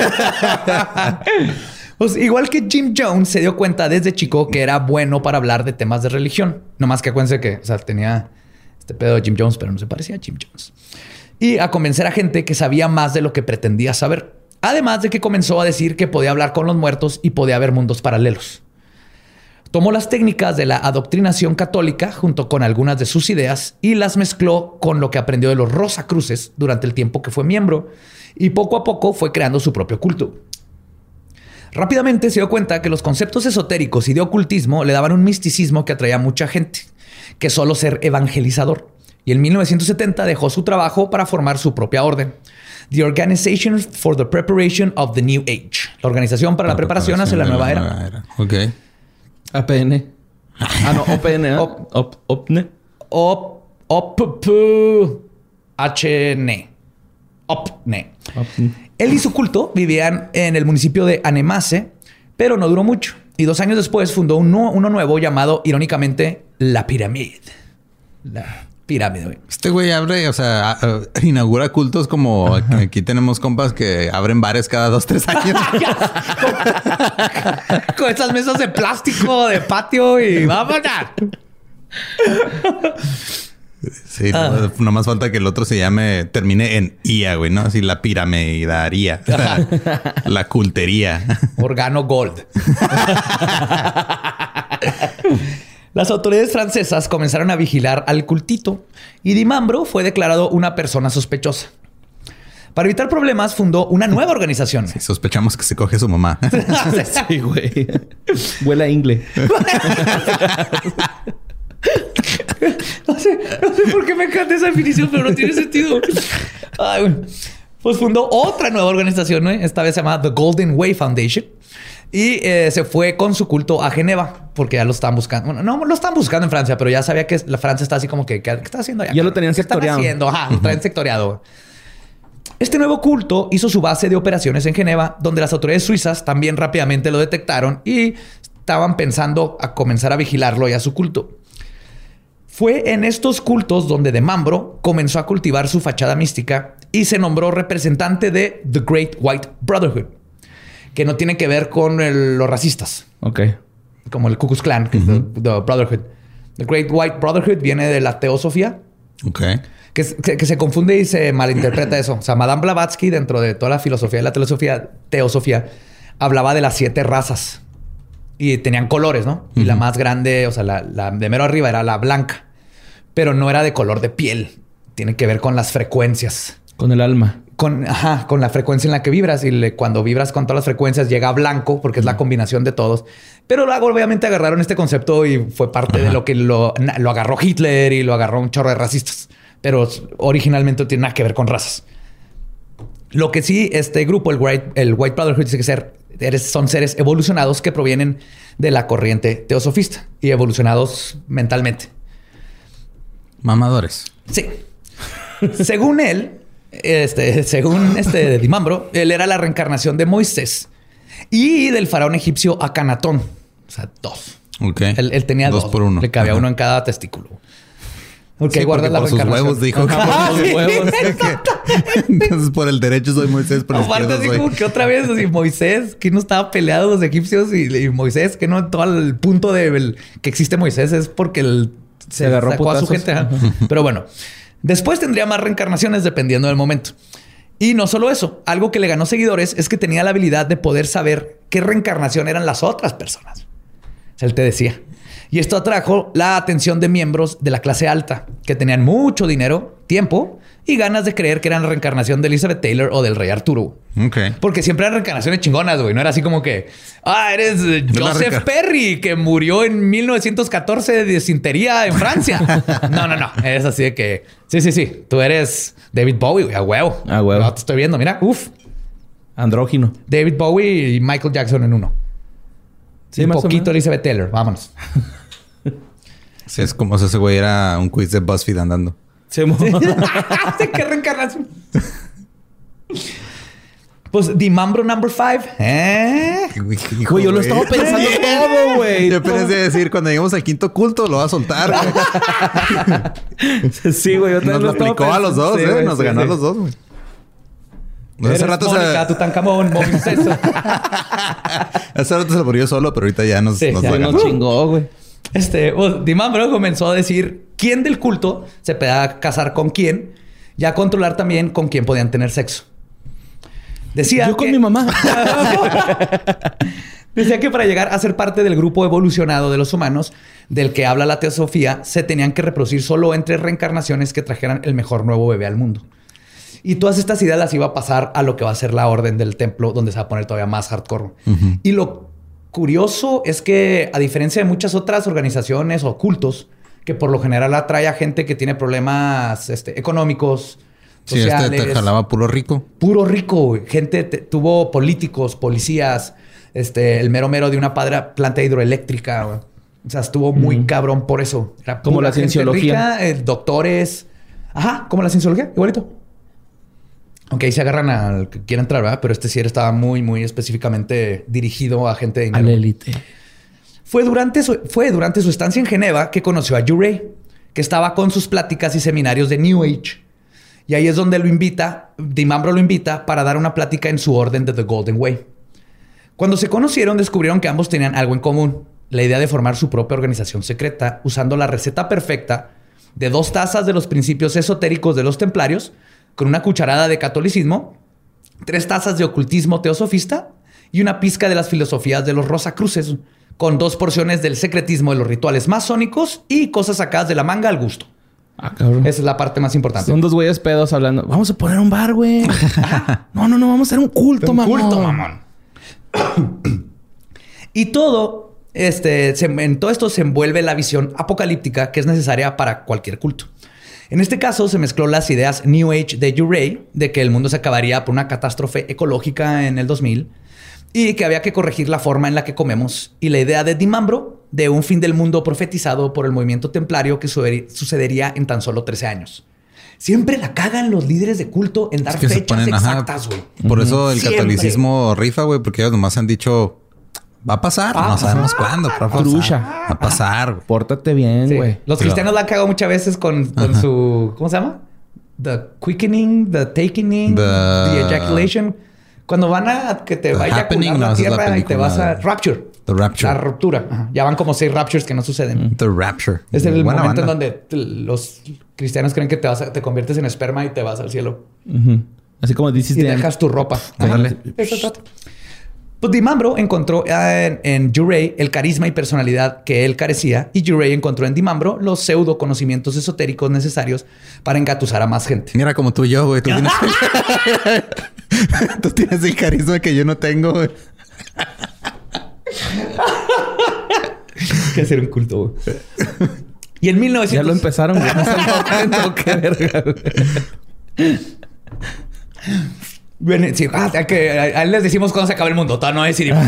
Pues igual que Jim Jones se dio cuenta desde chico que era bueno para hablar de temas de religión. Nomás que acuérdense que, o sea, tenía este pedo de Jim Jones, pero no se parecía a Jim Jones. Y a convencer a gente que sabía más de lo que pretendía saber. Además de que comenzó a decir que podía hablar con los muertos y podía haber mundos paralelos. Tomó las técnicas de la adoctrinación católica junto con algunas de sus ideas y las mezcló con lo que aprendió de los Rosacruces durante el tiempo que fue miembro. Y poco a poco fue creando su propio culto. Rápidamente se dio cuenta que los conceptos esotéricos y de ocultismo le daban un misticismo que atraía a mucha gente, que solo ser evangelizador. Y en mil novecientos setenta dejó su trabajo para formar su propia orden, The Organization for the Preparation of the New Age, la organización para la, la preparación, preparación hacia la nueva era. Nueva era. Ok. A P N. Ah, no, O P N. ¿eh? Op, op, opne. Op, op, p, H, N. Opne. Opne. Él y su culto vivían en el municipio de Annemasse, pero no duró mucho. Y dos años después fundó uno, uno nuevo llamado, irónicamente, La Pirámide. La pirámide, güey. Este güey abre, o sea, uh, inaugura cultos como aquí, aquí tenemos compas que abren bares cada dos, tres años. con, con esas mesas de plástico de patio y vámonos. Sí, ah. no, no más falta que el otro se llame, termine en ia, güey, ¿no? Así la piramidaría, la, la cultería. Organo Gold. Las autoridades francesas comenzaron a vigilar al cultito y Di Mambro fue declarado una persona sospechosa. Para evitar problemas, fundó una nueva organización. Sí, sospechamos que se coge a su mamá. Sí, güey. Huele a ingle. No sé, no sé por qué me encanta esa definición, pero no tiene sentido. Ay, bueno. Pues fundó otra nueva organización, ¿no? Esta vez se llama The Golden Way Foundation. Y eh, se fue con su culto a Geneva, porque ya lo estaban buscando. Bueno, no lo estaban buscando en Francia, pero ya sabía que la Francia está así como que, ¿qué, qué está haciendo allá? Ya lo tenían sectoriado. ¿Qué están haciendo? Ajá, lo traen sectoriado. Este nuevo culto hizo su base de operaciones en Geneva, donde las autoridades suizas también rápidamente lo detectaron y estaban pensando a comenzar a vigilarlo y a su culto. Fue en estos cultos donde Di Mambro comenzó a cultivar su fachada mística y se nombró representante de The Great White Brotherhood, que no tiene que ver con el, los racistas. Ok. Como el Ku Klux Klan, que uh-huh. es the, the Brotherhood. The Great White Brotherhood viene de la teosofía. Ok. Que, que, que se confunde y se malinterpreta eso. O sea, Madame Blavatsky, dentro de toda la filosofía de la teosofía, teosofía hablaba de las siete razas. Y tenían colores, ¿no? Uh-huh. Y la más grande, o sea, la, la de mero arriba era la blanca. Pero no era de color de piel. Tiene que ver con las frecuencias. Con el alma. Con, ajá, con la frecuencia en la que vibras. Y le, cuando vibras con todas las frecuencias llega a blanco, porque es la combinación de todos. Pero luego obviamente agarraron este concepto y fue parte ajá. de lo que lo, lo agarró Hitler y lo agarró un chorro de racistas. Pero originalmente no tiene nada que ver con razas. Lo que sí, este grupo, el White, el White Brotherhood, dice que ser, eres, son seres evolucionados que provienen de la corriente teosofista y evolucionados mentalmente. Mamadores. Sí. Según él, este, según este Dimambro, él era la reencarnación de Moisés y del faraón egipcio Akanatón. O sea, dos. Ok. Él, él tenía dos. Dos por uno. Le cabía Ajá. uno en cada testículo. Okay, sí, guarda la por sus huevos, dijo. Ajá, por sus huevos. Entonces, por el derecho soy Moisés, por el Aparte, izquierdo así soy... como que otra vez, así, Moisés, que no estaba peleado los egipcios y, y Moisés, que no todo el punto de el, que existe Moisés es porque el, se, se agarró sacó a su gente. Ajá. Pero bueno, después tendría más reencarnaciones dependiendo del momento. Y no solo eso, algo que le ganó seguidores es que tenía la habilidad de poder saber qué reencarnación eran las otras personas. O sea, él te decía. Y esto atrajo la atención de miembros de la clase alta que tenían mucho dinero, tiempo y ganas de creer que eran la reencarnación de Elizabeth Taylor o del rey Arturo. Okay. Porque siempre eran reencarnaciones chingonas, güey. No era así como que, ah, eres Joseph Perry, que murió en mil novecientos catorce de disentería en Francia. No, no, no. Eres así de que, sí, sí, sí. Tú eres David Bowie, güey. A huevo. A huevo. No, te estoy viendo. Mira, uf. Andrógino. David Bowie y Michael Jackson en uno. Sí, un poquito Elizabeth Taylor. Vámonos. Sí, es como si ese güey era un quiz de BuzzFeed andando. Sí. ¿Qué reencarnación? Pues Dimambro number five. ¿Eh? Hijo, güey, yo lo estaba pensando todo, güey. Yo pensé decir, cuando lleguemos al quinto culto, lo va a soltar. Sí, güey. Yo Nos lo aplicó a los dos, sí, ¿eh? Wey, Nos sí, ganó sí. a los dos, güey. Hace rato Mónica, se... Tutankamón, Moisés. Hace rato se lo murió solo, pero ahorita ya nos, sí, nos, ya ganó. nos chingó, güey. Este, well, Dimambro comenzó a decir quién del culto se podía casar con quién y a controlar también con quién podían tener sexo. Decía Yo que... con mi mamá. Decía que para llegar a ser parte del grupo evolucionado de los humanos del que habla la teosofía, se tenían que reproducir solo entre reencarnaciones que trajeran el mejor nuevo bebé al mundo. Y todas estas ideas las iba a pasar a lo que va a ser la orden del templo, donde se va a poner todavía más hardcore. Uh-huh. Y lo curioso es que, a diferencia de muchas otras organizaciones o cultos, que por lo general atrae a gente que tiene problemas este, económicos, sí, sociales. Este te jalaba puro rico. Puro rico. Gente te, tuvo políticos, policías, este, el mero mero de una padre, planta hidroeléctrica. Güey. O sea, estuvo muy mm. cabrón por eso. Era como la cienciología. Rica, eh, doctores. Ajá, como la cienciología, igualito. Aunque ahí se agarran al que quiera entrar, ¿verdad? Pero este sí estaba muy, muy específicamente dirigido a gente de dinero. A la élite. Fue durante, su, fue durante su estancia en Geneva que conoció a Jurey, que estaba con sus pláticas y seminarios de New Age. Y ahí es donde lo invita, Dimambro lo invita para dar una plática en su orden de The Golden Way. Cuando se conocieron, descubrieron que ambos tenían algo en común. La idea de formar su propia organización secreta, usando la receta perfecta de dos tazas de los principios esotéricos de los templarios, con una cucharada de catolicismo, tres tazas de ocultismo teosofista y una pizca de las filosofías de los Rosacruces, con dos porciones del secretismo de los rituales masónicos y cosas sacadas de la manga al gusto. Ah, cabrón. Esa es la parte más importante. Son dos güeyes pedos hablando. Vamos a poner un bar, güey. No, no, no. Vamos a hacer un culto, un mamón. culto, mamón. Y todo, este, se, en todo esto se envuelve la visión apocalíptica que es necesaria para cualquier culto. En este caso, se mezcló las ideas New Age de Jurey, de que el mundo se acabaría por una catástrofe ecológica en el dos mil y que había que corregir la forma en la que comemos, y la idea de Dimambro de un fin del mundo profetizado por el movimiento templario que sucedería en tan solo trece años. Siempre la cagan los líderes de culto en dar es que fechas ponen, exactas, güey. Por eso el Siempre. catolicismo rifa, güey, porque ellos nomás han dicho... Va a pasar. Ah, no sabemos cuándo. Va a pasar. Va a pasar. Güey. Pórtate bien, güey. Sí. Los cristianos la han cagado muchas veces con, con su... ¿Cómo se llama? The quickening, the taking, the, the ejaculation. Cuando van a que te vaya a eyacular la tierra y te vas a... Rapture. The rapture. La ruptura. Ajá. Ya van como seis raptures que no suceden. The rapture. Es el Buena momento banda. en donde los cristianos creen que te, vas a, te conviertes en esperma y te vas al cielo. Uh-huh. Así como dices. Y dejas tu ropa. Ándale. Eso trata. Pues Dimambro encontró en, en Jurey el carisma y personalidad que él carecía, y Jurey encontró en Dimambro los pseudo conocimientos esotéricos necesarios para engatusar a más gente. Mira como tú y yo, güey. Tú tienes, tú tienes el carisma que yo no tengo, güey. Hay que hacer un culto, güey. Y en mil novecientos... Ya lo empezaron, güey. No están contento, qué verga, güey. Sí, ah, que, a, a él les decimos cuando se acaba el mundo. Todavía no decidimos.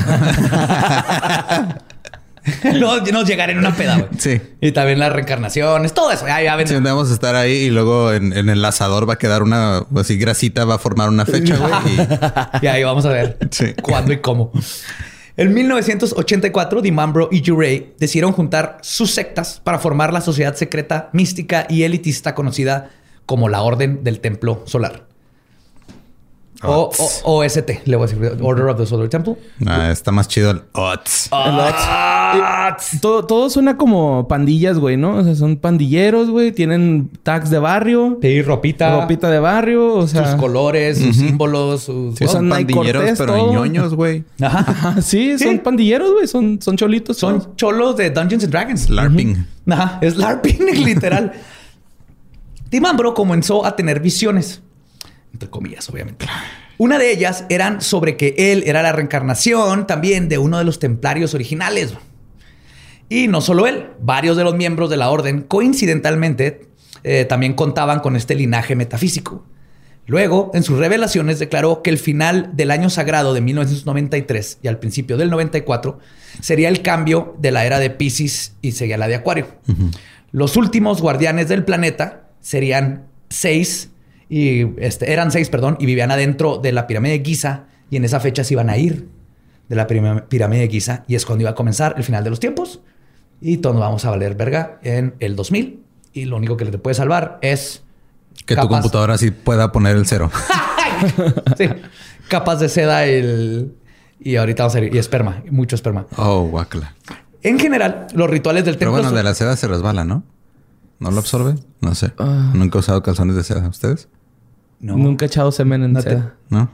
no, nos llegaré en una peda, güey. Sí. Y también las reencarnaciones, todo eso. Ya, ya ven. Sí, vamos a estar ahí y luego en, en el asador va a quedar una así grasita, va a formar una fecha, güey. Y... y ahí vamos a ver sí. cuándo y cómo. En mil novecientos ochenta y cuatro, DiMambro y Jurey decidieron juntar sus sectas para formar la sociedad secreta, mística y elitista conocida como la Orden del Templo Solar. O, o, O S T, le voy a decir. Order of the Solar Temple. Ah, está más chido el O T S. El O T S. Todo, todo suena como pandillas, güey, ¿no? O sea, son pandilleros, güey. Tienen tags de barrio. Sí, ropita. Ropita de barrio, o sea... Sus colores, sus uh-huh. símbolos. Sus... Sí, son pandilleros, Cortés, pero todo. ñoños, güey. Ajá. Ajá. Sí, sí, son pandilleros, güey. Son, son cholitos. Son todos. Cholos de Dungeons and Dragons. LARPing. Uh-huh. Ajá. Es LARPing, literal. DiMambro comenzó a tener visiones. Entre comillas, obviamente. Una de ellas eran sobre que él era la reencarnación también de uno de los templarios originales. Y no solo él, varios de los miembros de la orden, coincidentalmente, eh, también contaban con este linaje metafísico. Luego, en sus revelaciones, declaró que el final del año sagrado de mil novecientos noventa y tres y al principio del noventa y cuatro sería el cambio de la era de Piscis y seguía la de Acuario. Uh-huh. Los últimos guardianes del planeta serían seis y este, eran seis, perdón, y vivían adentro de la pirámide de Giza y en esa fecha se iban a ir de la pirámide de Giza y es cuando iba a comenzar el final de los tiempos y todos nos vamos a valer verga en el dos mil y lo único que te puede salvar es que capas... tu computadora sí pueda poner el cero. Sí, capas de seda el... y ahorita vamos a ir y esperma, mucho esperma. Oh, guácala. En general, los rituales del templo... Pero bueno, son... de la seda se resbala, ¿no? ¿No lo absorbe? No sé. Uh... Nunca he usado calzones de seda. ¿Ustedes? No. Nunca he echado semen en no seda. Te... ¿No?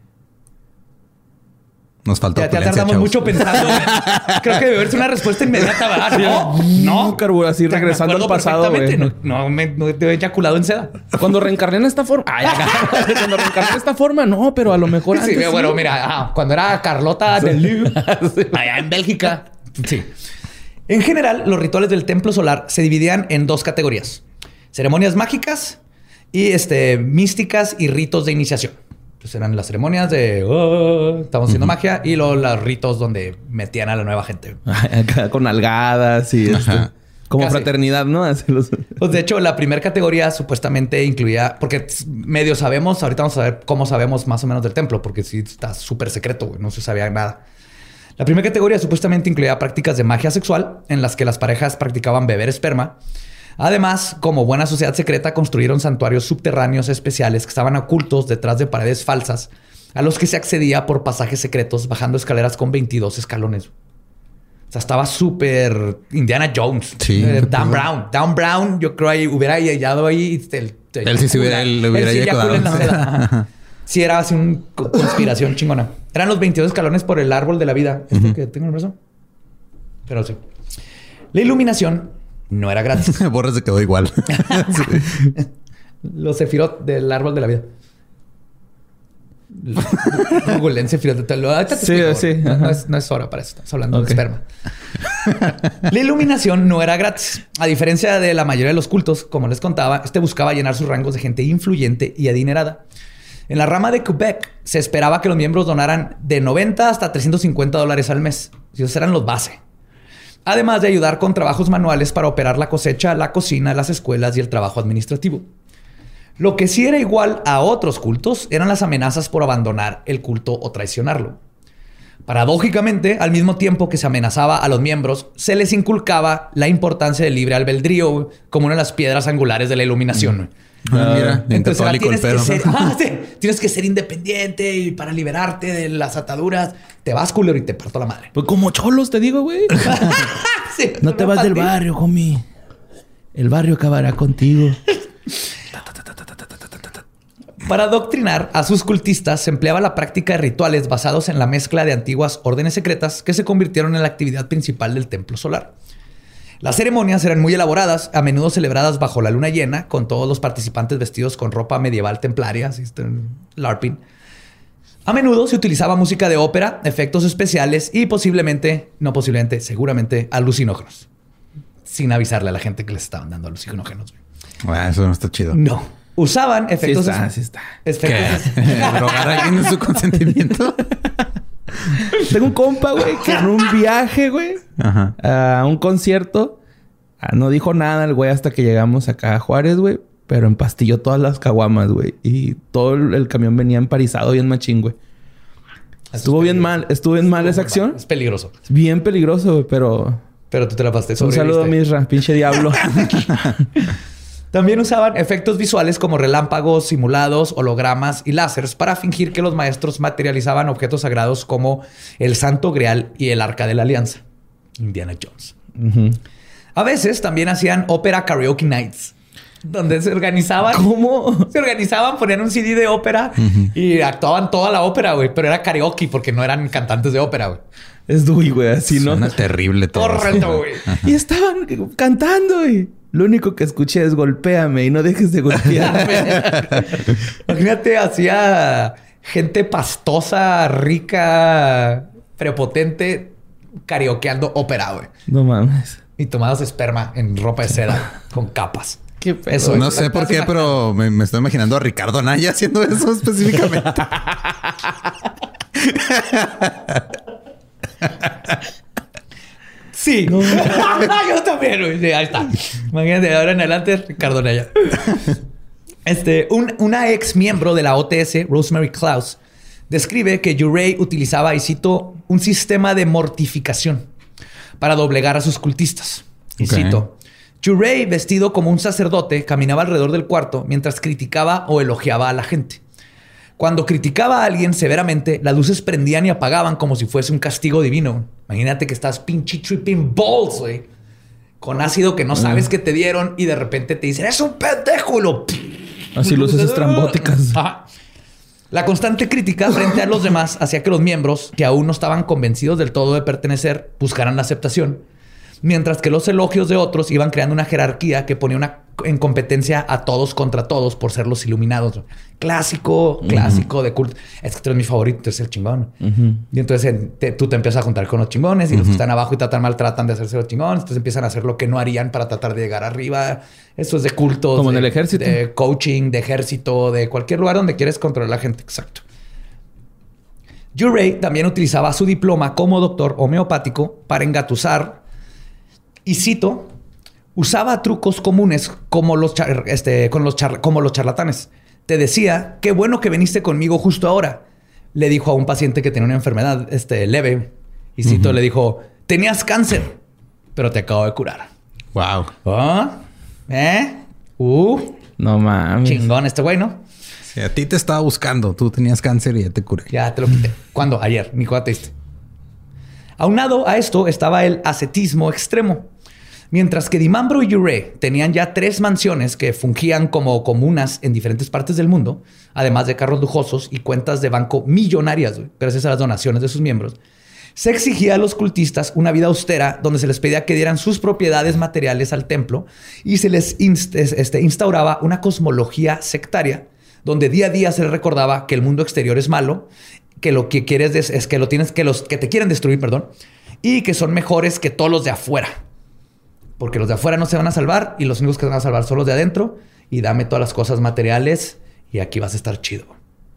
Nos falta Ya, ya tardamos chavos. mucho pensando. Creo que debe haberse una respuesta inmediata, ¿verdad? No, no. Carbura, así regresando al pasado, güey. No, no, me no te he eyaculado en seda. Cuando reencarné en esta forma... Ay, cuando reencarné en esta forma, no. Pero a lo mejor sí, antes bueno, sí. mira. Ah, cuando era Carlota sí. del sí. allá en Bélgica. Sí. En general, los rituales del templo solar se dividían en dos categorías. Ceremonias mágicas y este, místicas y ritos de iniciación. Entonces eran las ceremonias de oh, estamos haciendo uh-huh. magia y luego los ritos donde metían a la nueva gente. Con algadas y este, como Casi. fraternidad, ¿no? Así los... Pues de hecho, la primera categoría supuestamente incluía, porque medio sabemos, ahorita vamos a ver cómo sabemos más o menos del templo, porque sí está súper secreto, güey, no se sabía nada. La primera categoría supuestamente incluía prácticas de magia sexual en las que las parejas practicaban beber esperma. Además, como buena sociedad secreta, construyeron santuarios subterráneos especiales que estaban ocultos detrás de paredes falsas a los que se accedía por pasajes secretos bajando escaleras con veintidós escalones. O sea, estaba súper Indiana Jones. Sí. Eh, Dan Brown. Dan Brown, yo creo ahí hubiera llegado ahí. El, el, él sí se hubiera, él, hubiera él sí llegado. Sí, era así una conspiración chingona. Eran los veintidós escalones por el árbol de la vida. ¿Esto uh-huh. que tengo en el brazo? Pero sí. La iluminación no era gratis. Borra se quedó igual. Los Sefirot del árbol de la vida. Google en Sefirot. Sí, sí. No es, no es hora para eso. Estamos hablando okay. de esperma. La iluminación no era gratis. A diferencia de la mayoría de los cultos, como les contaba, este buscaba llenar sus rangos de gente influyente y adinerada. En la rama de Quebec se esperaba que los miembros donaran de noventa hasta trescientos cincuenta dólares al mes. Esos eran los base. Además de ayudar con trabajos manuales para operar la cosecha, la cocina, las escuelas y el trabajo administrativo. Lo que sí era igual a otros cultos eran las amenazas por abandonar el culto o traicionarlo. Paradójicamente, al mismo tiempo que se amenazaba a los miembros, se les inculcaba la importancia del libre albedrío como una de las piedras angulares de la iluminación. Mm. Ah, mira, entonces ahora tienes, que ser, ah, sí, tienes que ser independiente y para liberarte de las ataduras te vas, culero, y te parto la madre. Pues como cholos te digo, güey. Sí, no, no te vas del barrio, homie. El barrio acabará contigo. Para adoctrinar a sus cultistas se empleaba la práctica de rituales basados en la mezcla de antiguas órdenes secretas que se convirtieron en la actividad principal del templo solar. Las ceremonias eran muy elaboradas, a menudo celebradas bajo la luna llena, con todos los participantes vestidos con ropa medieval templaria, así LARPing. A menudo se utilizaba música de ópera, efectos especiales y posiblemente, no posiblemente, seguramente alucinógenos. Sin avisarle a la gente que les estaban dando alucinógenos. Bueno, eso no está chido. No. Usaban efectos... Sí está, sí está. Efectos... ¿Drogar a alguien en su consentimiento? Tengo un compa, güey, que en un viaje, güey, Ajá. a un concierto, no dijo nada el güey hasta que llegamos acá a Juárez, güey, pero empastilló todas las caguamas, güey. Y todo el, el camión venía emparizado bien machín, güey. Estuvo bien mal, estuvo bien mal esa acción. Es peligroso. Es bien peligroso, güey, pero... Pero tú te la pasaste. Un saludo a Misra, pinche diablo. También usaban efectos visuales como relámpagos, simulados, hologramas y láseres para fingir que los maestros materializaban objetos sagrados como el Santo Grial y el Arca de la Alianza. Indiana Jones. Uh-huh. A veces también hacían ópera karaoke nights, donde se organizaban... ¿Cómo? Se organizaban, ponían un C D de ópera uh-huh. y actuaban toda la ópera, güey. Pero era karaoke porque no eran cantantes de ópera, güey. Es Dewey, güey. Así, ¿no? Suena terrible todo. Correcto, güey. Y estaban cantando, güey. Lo único que escuché es golpéame y no dejes de golpearme. Imagínate, hacía gente pastosa, rica, prepotente, karaokeando ópera, güey. No mames. Y tomados esperma en ropa de seda con capas. Qué pedo. Eso No es. sé por qué, pero me, me estoy imaginando a Ricardo Anaya haciendo eso específicamente. Sí. No. Yo también, güey. Sí, ahí está. Imagínate, de ahora en adelante, Ricardo Naya. Este, un, una ex miembro de la O T S, Rosemary Klaus, describe que Urey utilizaba, y cito, un sistema de mortificación para doblegar a sus cultistas. Y Okay. cito, Urey, vestido como un sacerdote, caminaba alrededor del cuarto mientras criticaba o elogiaba a la gente. Cuando criticaba a alguien severamente, las luces prendían y apagaban como si fuese un castigo divino. Imagínate que estás pinche tripping balls, güey, con ácido que no sabes que te dieron y de repente te dicen, ¡es un pendejo! Y lo... Así luces estrambóticas. Ajá. La constante crítica frente a los demás hacía que los miembros, que aún no estaban convencidos del todo de pertenecer, buscaran la aceptación, mientras que los elogios de otros iban creando una jerarquía que ponía una en competencia a todos contra todos por ser los iluminados. Clásico, clásico uh-huh. de culto. Es que tú eres mi favorito, tú eres el chingón. Uh-huh. Y entonces te, tú te empiezas a juntar con los chingones y uh-huh. los que están abajo y tratan mal tratan de hacerse los chingones. Entonces empiezan a hacer lo que no harían para tratar de llegar arriba. Eso es de culto. Como de, en el ejército. De coaching, de ejército, de cualquier lugar donde quieres controlar a la gente. Exacto. Urey también utilizaba su diploma como doctor homeopático para engatusar, y cito, usaba trucos comunes como los, char este, con los char como los charlatanes. Te decía, qué bueno que viniste conmigo justo ahora. Le dijo a un paciente que tenía una enfermedad este, leve. Y cito, uh-huh. le dijo, tenías cáncer, pero te acabo de curar. Wow. ¿Ah? ¿Eh? Uh. No mames. Chingón este güey, ¿no? Sí, a ti te estaba buscando. Tú tenías cáncer y ya te curé. Ya te lo quité. ¿Cuándo? Ayer. Ni cuándo te diste. Aunado a esto estaba el ascetismo extremo. Mientras que Dimambro y Urey tenían ya tres mansiones que fungían como comunas en diferentes partes del mundo, además de carros lujosos y cuentas de banco millonarias, güey, gracias a las donaciones de sus miembros, se exigía a los cultistas una vida austera donde se les pedía que dieran sus propiedades materiales al templo y se les inst este, instauraba una cosmología sectaria donde día a día se les recordaba que el mundo exterior es malo, que lo que quieres es, es que lo tienes que los que te quieren destruir, perdón, y que son mejores que todos los de afuera. Porque los de afuera no se van a salvar y los únicos que se van a salvar son los de adentro. Y dame todas las cosas materiales y aquí vas a estar chido.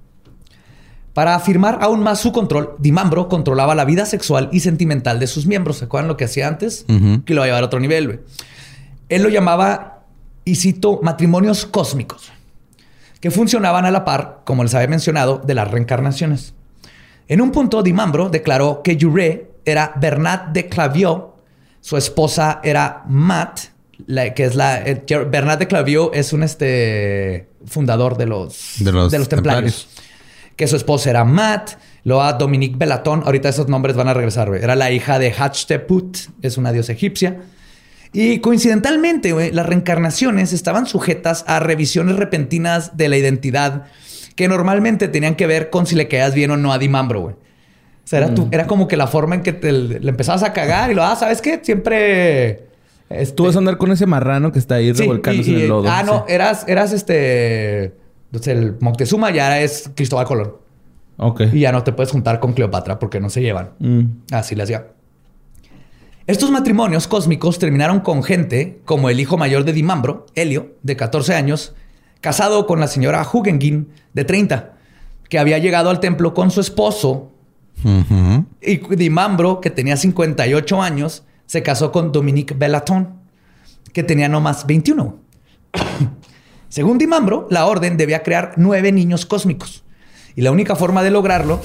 Para afirmar aún más su control, Dimambro controlaba la vida sexual y sentimental de sus miembros. ¿Se acuerdan lo que hacía antes? Uh-huh. Que lo va a llevar a otro nivel, güey. Él lo llamaba, y cito, matrimonios cósmicos, que funcionaban a la par, como les había mencionado, de las reencarnaciones. En un punto, Dimambro declaró que Urey era Bernat de Claviaux. Su esposa era Matt, la, que es la... Eh, Bernat de Claviaux es un este, fundador de los, de los, de los templarios. templarios. Que su esposa era Matt. Luego a Dominique Bellaton. Ahorita esos nombres van a regresar, güey. Era la hija de Hatshepsut. Es una diosa egipcia. Y coincidentalmente, güey, las reencarnaciones estaban sujetas a revisiones repentinas de la identidad que normalmente tenían que ver con si le caías bien o no a Dimambro, güey. O sea, era, tu, era como que la forma en que te, le empezabas a cagar y lo, ah, ¿sabes qué? Siempre... Este... Tú vas a andar con ese marrano que está ahí sí, revolcándose y, y, en el lodo. Ah, no. Sí. Eras, eras este... El Moctezuma ya es Cristóbal Colón. Ok. Y ya no te puedes juntar con Cleopatra porque no se llevan. Mm. Así le hacía. Estos matrimonios cósmicos terminaron con gente como el hijo mayor de Dimambro, Helio, de catorce años, casado con la señora Hugengin, de treinta, que había llegado al templo con su esposo. Uh-huh. Y Dimambro, que tenía cincuenta y ocho años, se casó con Dominique Bellaton, que tenía nomás veintiuno. Según Dimambro, la orden debía crear nueve niños cósmicos. Y la única forma de lograrlo...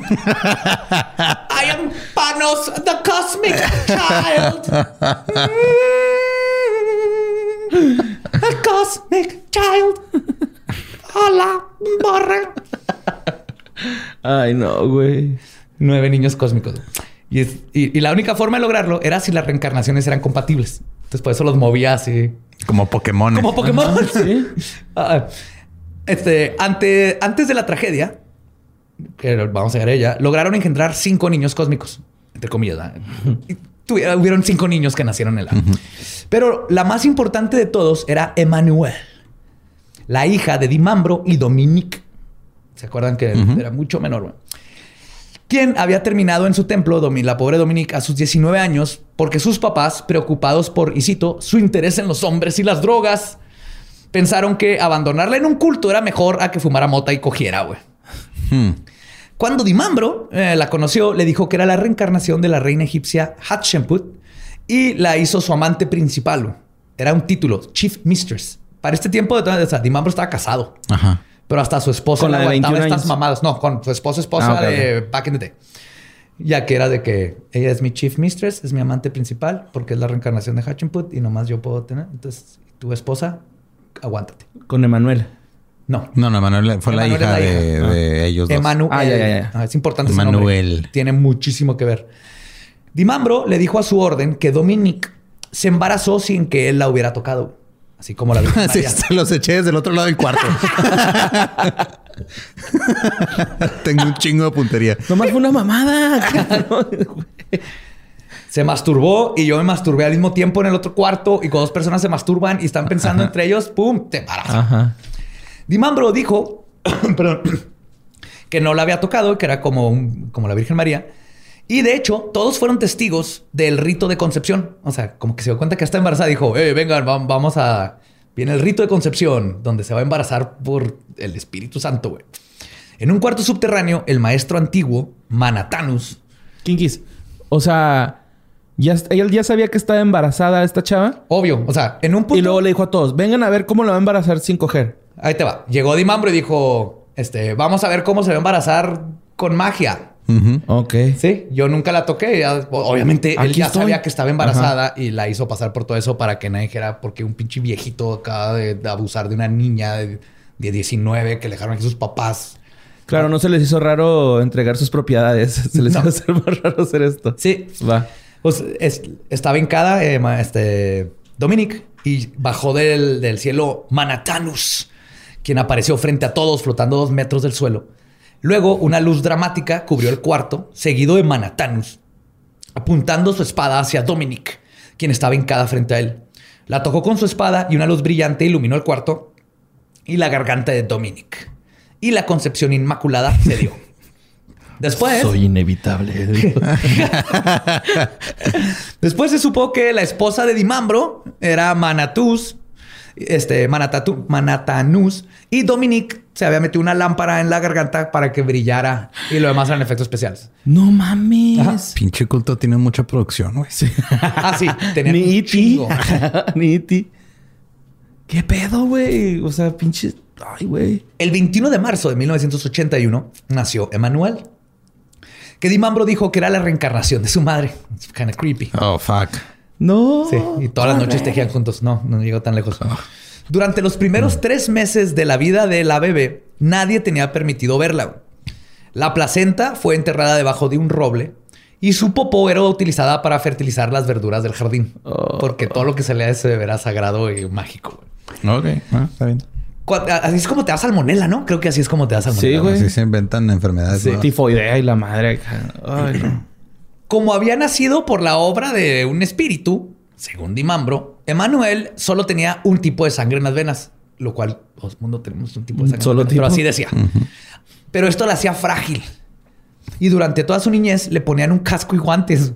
I am Panos, the cosmic child. The cosmic child. Hola, borra. Ay, no, güey. Nueve niños cósmicos. Y, es, y, y la única forma de lograrlo era si las reencarnaciones eran compatibles. Entonces, por eso los movía así. Como Pokémon. Como Pokémon. Ajá, sí. Ah, este, ante, antes de la tragedia, que vamos a ver ella, lograron engendrar cinco niños cósmicos, entre comillas. ¿verdad? Y tuvieron, hubieron cinco niños que nacieron en la... Uh-huh. Pero la más importante de todos era Emmanuel, la hija de Dimambro y Dominique. ¿Se acuerdan que uh-huh. era mucho menor? Bueno, quien había terminado en su templo, la pobre Dominique, a sus diecinueve años, porque sus papás, preocupados por, y cito, su interés en los hombres y las drogas, pensaron que abandonarla en un culto era mejor a que fumara mota y cogiera, güey. Hmm. Cuando Dimambro eh, la conoció, le dijo que era la reencarnación de la reina egipcia Hatshepsut y la hizo su amante principal, güey. Era un título, Chief Mistress. Para este tiempo, de, o sea, Dimambro estaba casado. Ajá. Pero hasta su esposa ¿Con la de aguantaba veintiún estas años? mamadas. No, con su esposa, esposa Ah, okay, de okay. back in the day. Ya que era de que ella es mi chief mistress, es mi amante principal, porque es la reencarnación de Hatshepsut y nomás yo puedo tener. Entonces, tu esposa, aguántate. Con Emanuel. No. No, no, Manuel fue Emanuel la hija, es la de, hija. de Ah. ellos dos. Emanuel. Ah, ya, ya, ya. Ah, es importante Emanuel. ese nombre. Tiene muchísimo que ver. Dimambro le dijo a su orden que Dominique se embarazó sin que él la hubiera tocado. Así como la Virgen Sí, María. se los eché desde el otro lado del cuarto. Tengo un chingo de puntería. Nomás fue una mamada. Se masturbó y yo me masturbé al mismo tiempo en el otro cuarto. Y cuando dos personas se masturban y están pensando Ajá. entre ellos, ¡pum! Te embarazas. Ajá. Dimambro dijo perdón, que no la había tocado, que era como, un, como la Virgen María. Y de hecho, todos fueron testigos del rito de concepción. O sea, como que se dio cuenta que está embarazada. Dijo, eh, vengan, va- vamos a... Viene el rito de concepción, donde se va a embarazar por el Espíritu Santo, güey. En un cuarto subterráneo, el maestro antiguo, Manatanus... Kinkis. O sea, ya, ella ya sabía que estaba embarazada esta chava. Obvio, o sea, en un punto... Y luego le dijo a todos, vengan a ver cómo la va a embarazar sin coger. Ahí te va. Llegó Dimambro y dijo, este, vamos a ver cómo se va a embarazar con magia. Uh-huh. Ok. Sí, yo nunca la toqué. Ya, obviamente, él Aquí ya estoy. sabía que estaba embarazada. Ajá. Y la hizo pasar por todo eso para que nadie dijera porque un pinche viejito acaba de, de abusar de una niña de, de diecinueve que le dejaron aquí sus papás. Claro, no se les hizo raro entregar sus propiedades. Se les No. iba a hacer más raro hacer esto. Sí. Va. Pues es- estaba hincada eh, ma- este, Dominic y bajó del, del cielo Manatanus, quien apareció frente a todos flotando dos metros del suelo. Luego, una luz dramática cubrió el cuarto, seguido de Manatanus, apuntando su espada hacia Dominic, quien estaba hincada frente a él. La tocó con su espada y una luz brillante iluminó el cuarto y la garganta de Dominic. Y la concepción inmaculada se dio. Después... Soy inevitable. Después se supo que la esposa de Dimambro era Manatus, este, Manatatu, Manatanus, y Dominique se había metido una lámpara en la garganta para que brillara y lo demás eran efectos especiales. No mames. Ajá. Pinche culto tiene mucha producción, güey. Sí. Ah, sí, tenía Ni un E T chingo. Ni E T ¿Qué pedo, güey? O sea, pinche... Ay, güey. El veintiuno de marzo de mil novecientos ochenta y uno nació Emmanuel, que Dimambro dijo que era la reencarnación de su madre. It's kind of creepy. Oh, fuck. No. Sí, y todas las noches tejían juntos. No, no llegó tan lejos. Durante los primeros tres meses de la vida de la bebé, nadie tenía permitido verla. La placenta fue enterrada debajo de un roble y su popó era utilizada para fertilizar las verduras del jardín. Oh. Porque todo lo que se le da ese bebé era sagrado y mágico. Ok, ah, está bien. Cu- Así es como te da salmonela, ¿no? Creo que así es como te da salmonela. Sí, güey. Así se inventan enfermedades. Sí. ¿no? Tifoidea y la madre. Ay, no. Como había nacido por la obra de un espíritu, según Dimambro, Emmanuel solo tenía un tipo de sangre en las venas, lo cual todo el mundo tenemos un tipo de sangre. Solo en las venas, tipo. Pero así decía. Uh-huh. Pero esto la hacía frágil. Y durante toda su niñez le ponían un casco y guantes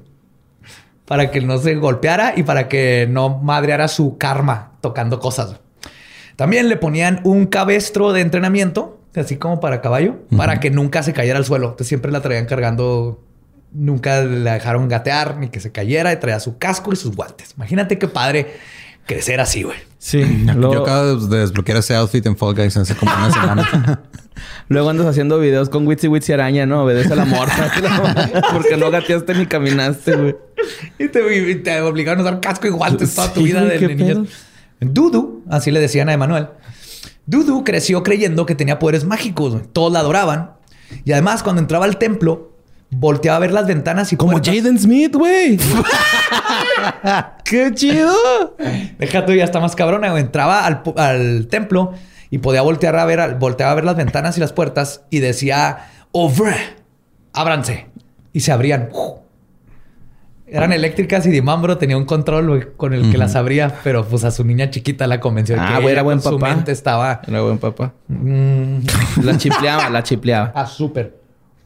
para que no se golpeara y para que no madreara su karma tocando cosas. También le ponían un cabestro de entrenamiento, así como para caballo, uh-huh. para que nunca se cayera al suelo. Entonces siempre la traían cargando, nunca la dejaron gatear ni que se cayera, y traía su casco y sus guantes. Imagínate qué padre crecer así, güey. Sí. Luego... Yo acabo de desbloquear ese outfit en Fall Guys hace como una semana. Luego andas haciendo videos con Witsi Witsi Araña, ¿no? Obedece a la morta. Porque no gateaste ni caminaste, güey. Y te, y te obligaron a usar casco y guantes toda tu sí, vida de, de niños. Dudu, así le decían a Emanuel. Dudu creció creyendo que tenía poderes mágicos. Güey. Todos la adoraban. Y además, cuando entraba al templo, volteaba a ver las ventanas y como puertas. Jaden Smith, güey. ¡Qué chido! Deja tú, ya está más cabrona. Güey. Entraba al, al templo y podía voltear a ver, volteaba a ver las ventanas y las puertas y decía, ¡Ovre! ¡Ábranse! Y se abrían. Eran eléctricas y Dimambro tenía un control, güey, con el que uh-huh. las abría, pero pues a su niña chiquita la convenció de ah, que güey, era buen su papá. mente estaba... Era buen papá. Mm. La chipleaba, la chipleaba. Ah, súper.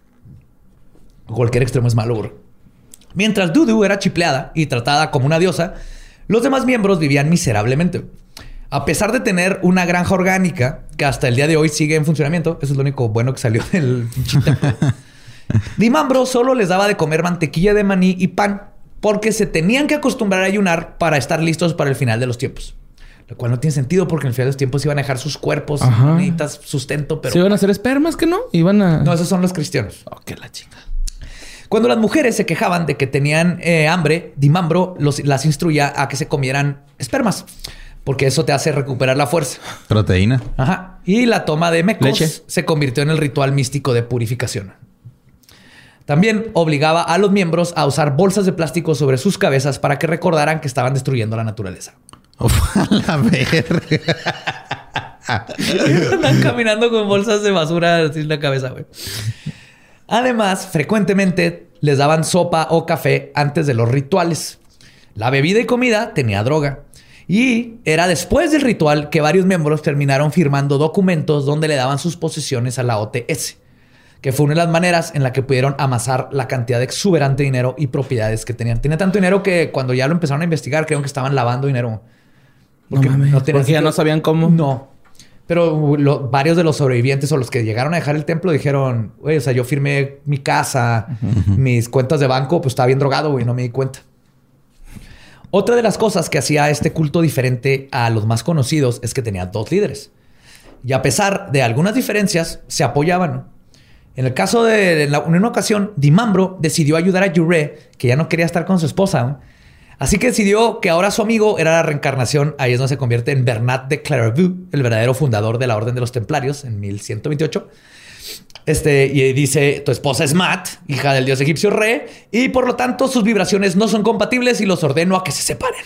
Cualquier extremo es malo, bro. Mientras Dudu era chipleada y tratada como una diosa, los demás miembros vivían miserablemente. A pesar de tener una granja orgánica que hasta el día de hoy sigue en funcionamiento, eso es lo único bueno que salió del templo. Dimambro solo les daba de comer mantequilla de maní y pan, porque se tenían que acostumbrar a ayunar para estar listos para el final de los tiempos. Lo cual no tiene sentido porque en el final de los tiempos iban a dejar sus cuerpos, necesitas sustento, pero... ¿Se iban a hacer espermas que no? Iban a... No, esos son los cristianos. Oh, qué la chica. Cuando las mujeres se quejaban de que tenían eh, hambre, Dimambro los, las instruía a que se comieran espermas, porque eso te hace recuperar la fuerza. Proteína. Ajá. Y la toma de mecos Leche. se convirtió en el ritual místico de purificación. También obligaba a los miembros a usar bolsas de plástico sobre sus cabezas para que recordaran que estaban destruyendo la naturaleza. Oh, a la verga. Andan caminando con bolsas de basura así en la cabeza, güey. Además, frecuentemente les daban sopa o café antes de los rituales. La bebida y comida tenía droga. Y era después del ritual que varios miembros terminaron firmando documentos donde le daban sus posesiones a la O T S, que fue una de las maneras en la que pudieron amasar la cantidad de exuberante dinero y propiedades que tenían. Tenía tanto dinero que cuando ya lo empezaron a investigar, creo que estaban lavando dinero. Porque no mames, no porque ya no sabían cómo. No. Pero lo, varios de los sobrevivientes o los que llegaron a dejar el templo dijeron, güey, o sea, yo firmé mi casa, uh-huh. mis cuentas de banco, pues estaba bien drogado, güey, no me di cuenta. Otra de las cosas que hacía este culto diferente a los más conocidos es que tenía dos líderes. Y a pesar de algunas diferencias, se apoyaban. En el caso de, en, la, en una ocasión, Dimambro decidió ayudar a Yuré, que ya no quería estar con su esposa, ¿no? Así que decidió que ahora su amigo era la reencarnación. Ahí es donde se convierte en Bernat de Clairvaux, el verdadero fundador de la Orden de los Templarios en mil ciento veintiocho. Este, y dice, tu esposa es Mat, hija del dios egipcio Re, y por lo tanto sus vibraciones no son compatibles y los ordeno a que se separen.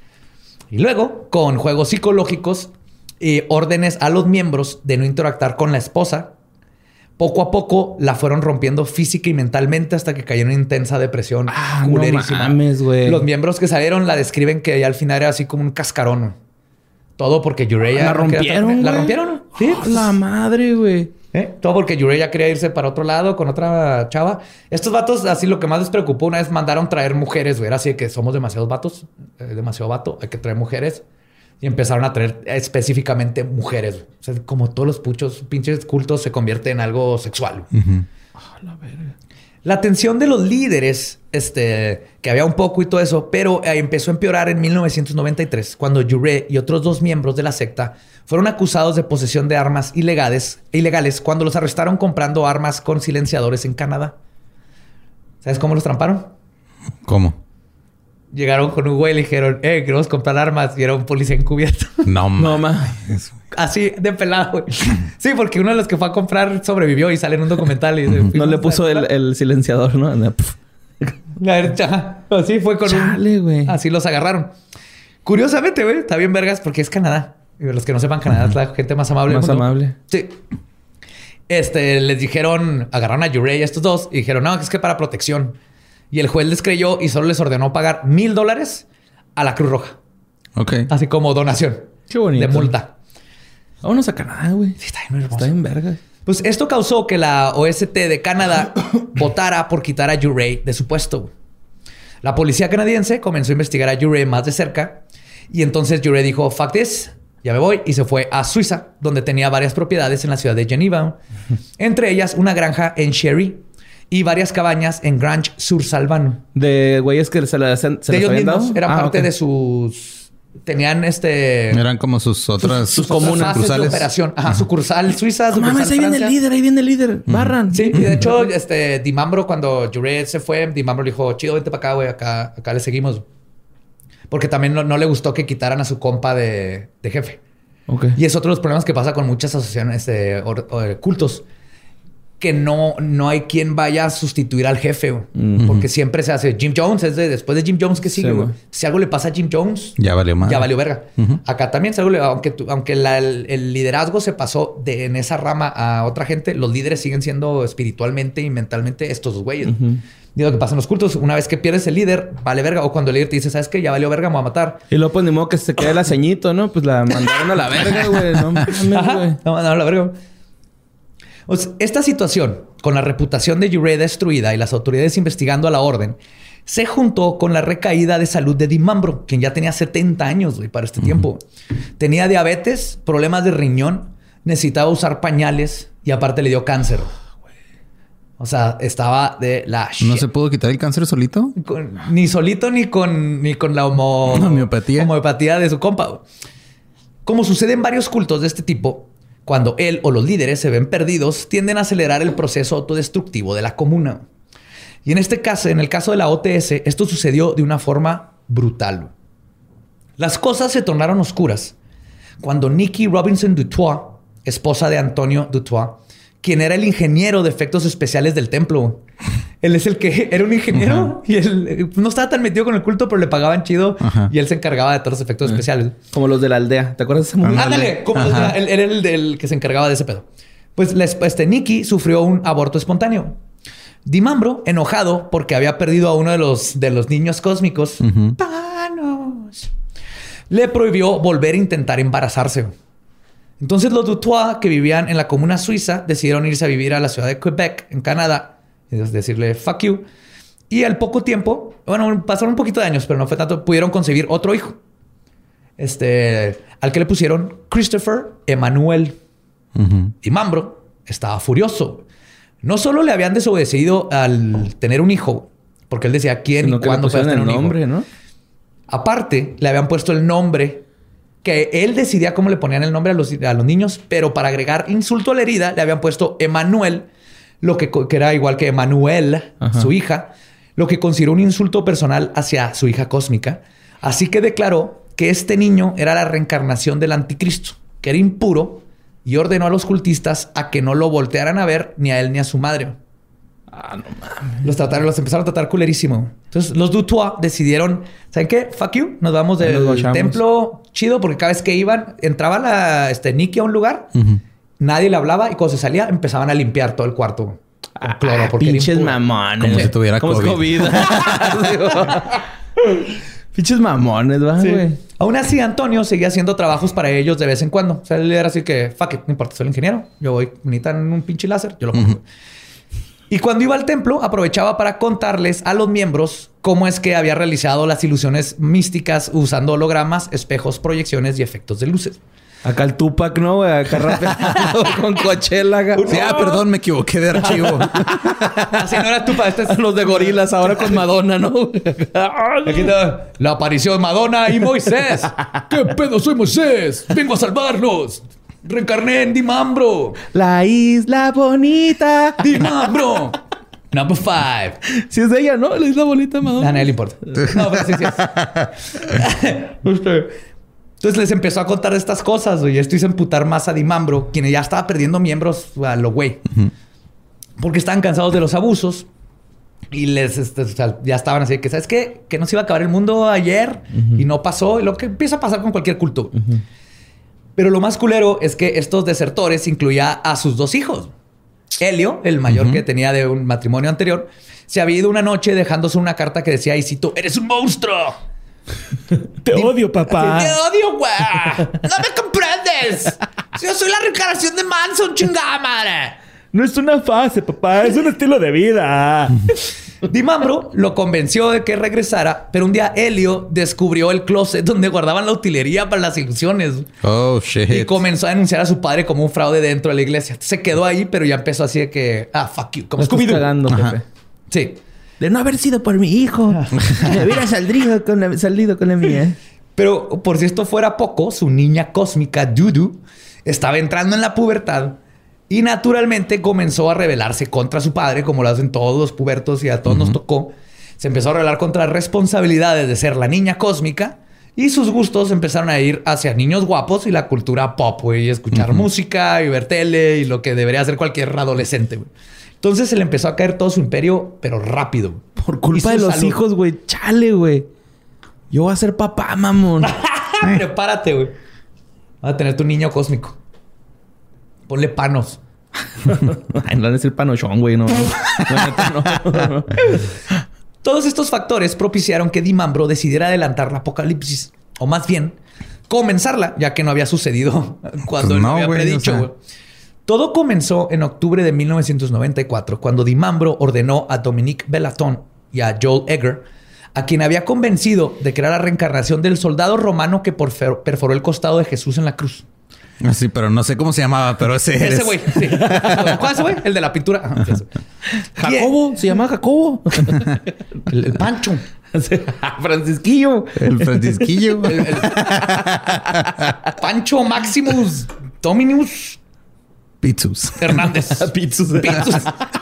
Y luego, con juegos psicológicos y órdenes a los miembros de no interactuar con la esposa, poco a poco la fueron rompiendo física y mentalmente hasta que cayó en una intensa depresión ah, culerísima. No mames, güey. Los miembros que salieron la describen que ya al final era así como un cascarón. Todo porque Yurei la rompieron. ¿La rompieron? Sí. Oh, la madre, güey. ¿Eh? Todo porque Yurei ya quería irse para otro lado con otra chava. Estos vatos, así lo que más les preocupó, una vez mandaron traer mujeres, güey. Era así de que somos demasiados vatos, eh, demasiado vato, hay que traer mujeres. Y empezaron a traer específicamente mujeres. O sea, como todos los puchos, pinches cultos se convierte en algo sexual. Uh-huh. Oh, la verga. La atención de los líderes, este, que había un poco y todo eso, pero eh, empezó a empeorar en mil novecientos noventa y tres, cuando Yuré y otros dos miembros de la secta fueron acusados de posesión de armas ilegales, ilegales cuando los arrestaron comprando armas con silenciadores en Canadá. ¿Sabes cómo los tramparon? ¿Cómo? Llegaron con un güey y le dijeron, eh, queremos comprar armas. Y era un policía encubierto. No, no mames. Así de pelado, güey. Sí, porque uno de los que fue a comprar sobrevivió y sale en un documental. Y no le puso el, el silenciador, ¿no? A ver, así fue con Chale, un... güey. Así los agarraron. Curiosamente, güey, está bien vergas porque es Canadá. Y los que no sepan, Canadá uh-huh. es la gente más amable. Más amable. Sí. Este, les dijeron, agarraron a Yurei y a estos dos y dijeron, no, es que para protección. Y el juez les creyó y solo les ordenó pagar mil dólares a la Cruz Roja. Ok. Así como donación. Qué bonito. De multa. Vámonos a Canadá, güey. Sí, está bien hermoso. Está bien verga. Pues esto causó que la O S T de Canadá votara por quitar a Yurei de su puesto. La policía canadiense comenzó a investigar a Yurei más de cerca. Y entonces Yurei dijo, fuck this. ya me voy. Y se fue a Suiza, donde tenía varias propiedades en la ciudad de Geneva. Entre ellas, una granja en Sherry y varias cabañas en Grange-sur-Salvan. De güeyes que se las se De ellos habían mismos. dado. Eran Ah, parte ok. de sus... Tenían este... Eran como sus otras sus comunas bases de sucursales. operación. Ajá, sucursal Suiza, No sucursal mames, ahí viene el Francia. líder, ahí viene el líder. Barran. Sí, y de hecho, este, Dimambro, cuando Jared se fue, Dimambro le dijo, chido, vente para acá, güey, acá, acá le seguimos. Porque también no, no le gustó que quitaran a su compa de, de jefe. Ok. Y es otro de los problemas que pasa con muchas asociaciones de or- or- cultos. Que no, no hay quien vaya a sustituir al jefe, güey. Ujú. Porque siempre se hace. Jim Jones es de después de Jim Jones que sigue, Sí, güey. güey. Si algo le pasa a Jim Jones, Ya valió más. ya valió verga. Ujú. Acá también, si algo le- aunque, tú- aunque la- el, el liderazgo se pasó de, en esa rama a otra gente, los líderes siguen siendo espiritualmente y mentalmente estos güeyes. Ujú. Y lo que pasa en los cultos, una vez que pierdes el líder, vale verga. O cuando el líder te dice, ¿sabes qué? Ya valió verga, me voy a matar. Y luego, pues, ni modo que se quede la ceñito, ¿no? Pues la mandaron a la verga, güey. No mames, Ajá. güey. No, no, la verga. O sea, esta situación, con la reputación de Jure destruida y las autoridades investigando a la orden, se juntó con la recaída de salud de Dimambro, quien ya tenía setenta años, güey, para este tiempo. Tenía diabetes, problemas de riñón, necesitaba usar pañales y aparte le dio cáncer. O sea, estaba de la ¿No shit. se pudo quitar el cáncer solito? Con- ni solito ni con, ni con la homo- Homeopatía. homeopatía de su compa. Como sucede en varios cultos de este tipo, cuando él o los líderes se ven perdidos, tienden a acelerar el proceso autodestructivo de la comuna. Y en este caso, en el caso de la O T S, esto sucedió de una forma brutal. Las cosas se tornaron oscuras cuando Nikki Robinson Dutoit, esposa de Antonio Dutoit, quien era el ingeniero de efectos especiales del templo. Él es el que era un ingeniero y él eh, no estaba tan metido con el culto, pero le pagaban chido. Ajá. Y él se encargaba de todos los efectos especiales. Como los de la aldea. ¿Te acuerdas de ese movie? Ándale, como los de la- él era el del que se encargaba de ese pedo. Pues la esp- este Nikki sufrió un aborto espontáneo. Dimambro, enojado porque había perdido a uno de los, de los niños cósmicos, Ujú. panos, le prohibió volver a intentar embarazarse. Entonces los Dutoit, que vivían en la comuna suiza, decidieron irse a vivir a la ciudad de Quebec, en Canadá, y decirle fuck you. Y al poco tiempo, bueno, pasaron un poquito de años, pero no fue tanto, pudieron concebir otro hijo. Este, al que le pusieron Christopher Emmanuel. Ujú. Y Mambro estaba furioso. No solo le habían desobedecido al tener un hijo, porque él decía quién Sino y que le cuándo puedes pusieron tener el un hijo. nombre, ¿no? Aparte, le habían puesto el nombre que él decidía cómo le ponían el nombre a los, a los niños, pero para agregar insulto a la herida, le habían puesto Emanuel, lo que, co- que era igual que Emanuel, Ajá. su hija, lo que consideró un insulto personal hacia su hija cósmica. Así que declaró que este niño era la reencarnación del anticristo, que era impuro, y ordenó a los cultistas a que no lo voltearan a ver ni a él ni a su madre. Ah, no mames. Los trataron, los empezaron a tratar culerísimo. Entonces, los Dutoit decidieron, ¿saben qué? Fuck you. Nos vamos Ahí del nos guachamos. templo chido, porque cada vez que iban, entraba la este, Nikki a un lugar, Ujú. nadie le hablaba y cuando se salía, empezaban a limpiar todo el cuarto con Ah, cloro. Porque era pinches impuro. mamones. Como si tuviera Como es COVID. Pinches mamones, ¿va, Sí. güey? Aún así, Antonio seguía haciendo trabajos para ellos de vez en cuando. O sea, él era así que, fuck it, no importa, soy el ingeniero. Yo voy, necesitan un pinche láser, yo lo pongo. Ujú. Y cuando iba al templo, aprovechaba para contarles a los miembros cómo es que había realizado las ilusiones místicas usando hologramas, espejos, proyecciones y efectos de luces. Acá el Tupac, ¿no, güey? Acá rapeando con Coachella. acá. Sí, ah, perdón, me equivoqué de archivo. Así no era tú para este. Los de gorilas ahora con Madonna, ¿no? Aquí está la aparición de Madonna y Moisés. ¿Qué pedo? Soy Moisés. Vengo a salvarlos. Reencarné en Dimambro. La isla bonita. Dimambro. Number five. Si es de ella, ¿no? La isla bonita, A Madonna. nadie le importa. No, pero sí, sí es. Entonces les empezó a contar estas cosas, güey. Y esto hizo emputar más a Dimambro, quien ya estaba perdiendo miembros a lo güey. Porque estaban cansados de los abusos. Y les este, o sea, ya estaban así que, ¿sabes qué? Que no se iba a acabar el mundo ayer y no pasó. Y lo que empieza a pasar con cualquier culto. Pero lo más culero es que estos desertores incluía a sus dos hijos. Helio, el mayor que tenía de un matrimonio anterior, se había ido una noche dejándose una carta que decía, y cito, ¡eres un monstruo! Te odio, papá. ¡Te odio, güey! ¡No me comprendes! Yo soy la reencarnación de Manson, chingada madre. No es una fase, papá. Es un estilo de vida. Dimambro lo convenció de que regresara, pero un día Helio descubrió el closet donde guardaban la utilería para las ilusiones. Oh, shit. Y comenzó a denunciar a su padre como un fraude dentro de la iglesia. Se quedó ahí, pero ya empezó así de que... Ah, fuck you. Como Me estás Scooby-Doo. cagando, jefe. Sí. De no haber sido por mi hijo. Me hubiera salido con la, salido con la mía. Pero por si esto fuera poco, su niña cósmica, Dudu, estaba entrando en la pubertad y naturalmente comenzó a rebelarse contra su padre, como lo hacen todos los pubertos y a todos uh-huh. nos tocó. Se empezó a rebelar contra las responsabilidades de ser la niña cósmica y sus gustos empezaron a ir hacia niños guapos y la cultura pop, güey, y escuchar uh-huh. música y ver tele y lo que debería hacer cualquier adolescente, güey. Entonces se le empezó a caer todo su imperio, pero rápido. Por culpa de los salud. hijos, güey. Chale, güey. Yo voy a ser papá, mamón. Prepárate, güey. Vas a tener tu niño cósmico. Ponle panos. Ay, no van a decir panochón, güey. No. No, no, no. Todos estos factores propiciaron que Dimambro decidiera adelantar la apocalipsis. O más bien, comenzarla, ya que no había sucedido cuando pues él no, había güey, predicho, güey. O sea... Todo comenzó en octubre de mil novecientos noventa y cuatro, cuando Dimambro ordenó a Dominique Bellaton y a Joel Egger, a quien había convencido de que era la reencarnación del soldado romano que perforó el costado de Jesús en la cruz. Sí, pero no sé cómo se llamaba, pero ese Ese güey, sí. ¿Cuál es ese güey? El de la pintura. Ajá, Jacobo, se llama Jacobo. el, el Pancho. Francisquillo. El Francisquillo. el, el... Pancho Maximus Dominus Pizzus Hernández. Pizzus. Pizzus.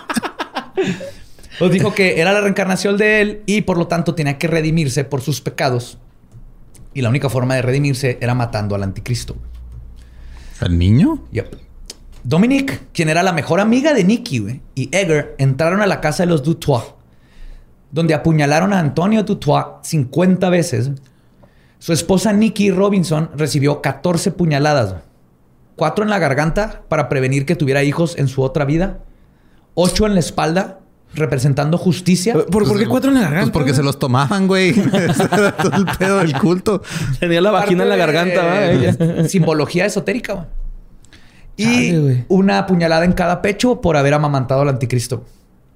Nos dijo que era la reencarnación de él y por lo tanto tenía que redimirse por sus pecados. Y la única forma de redimirse era matando al anticristo. ¿Al niño? Yep. Dominique, quien era la mejor amiga de Nicky, güey, y Egger entraron a la casa de los Dutois, donde apuñalaron a Antonio Dutois cincuenta veces. Su esposa Nicky Robinson recibió catorce puñaladas, güey. Cuatro en la garganta para prevenir que tuviera hijos en su otra vida. Ocho en la espalda, representando justicia. ¿Por, ¿por qué cuatro en la garganta? Pues porque güey? Se los tomaban, güey. Era todo el pedo del culto. Tenía la vagina en la garganta, ¿va? Ella. Simbología esotérica, güey. Y Chale, una puñalada en cada pecho por haber amamantado al anticristo.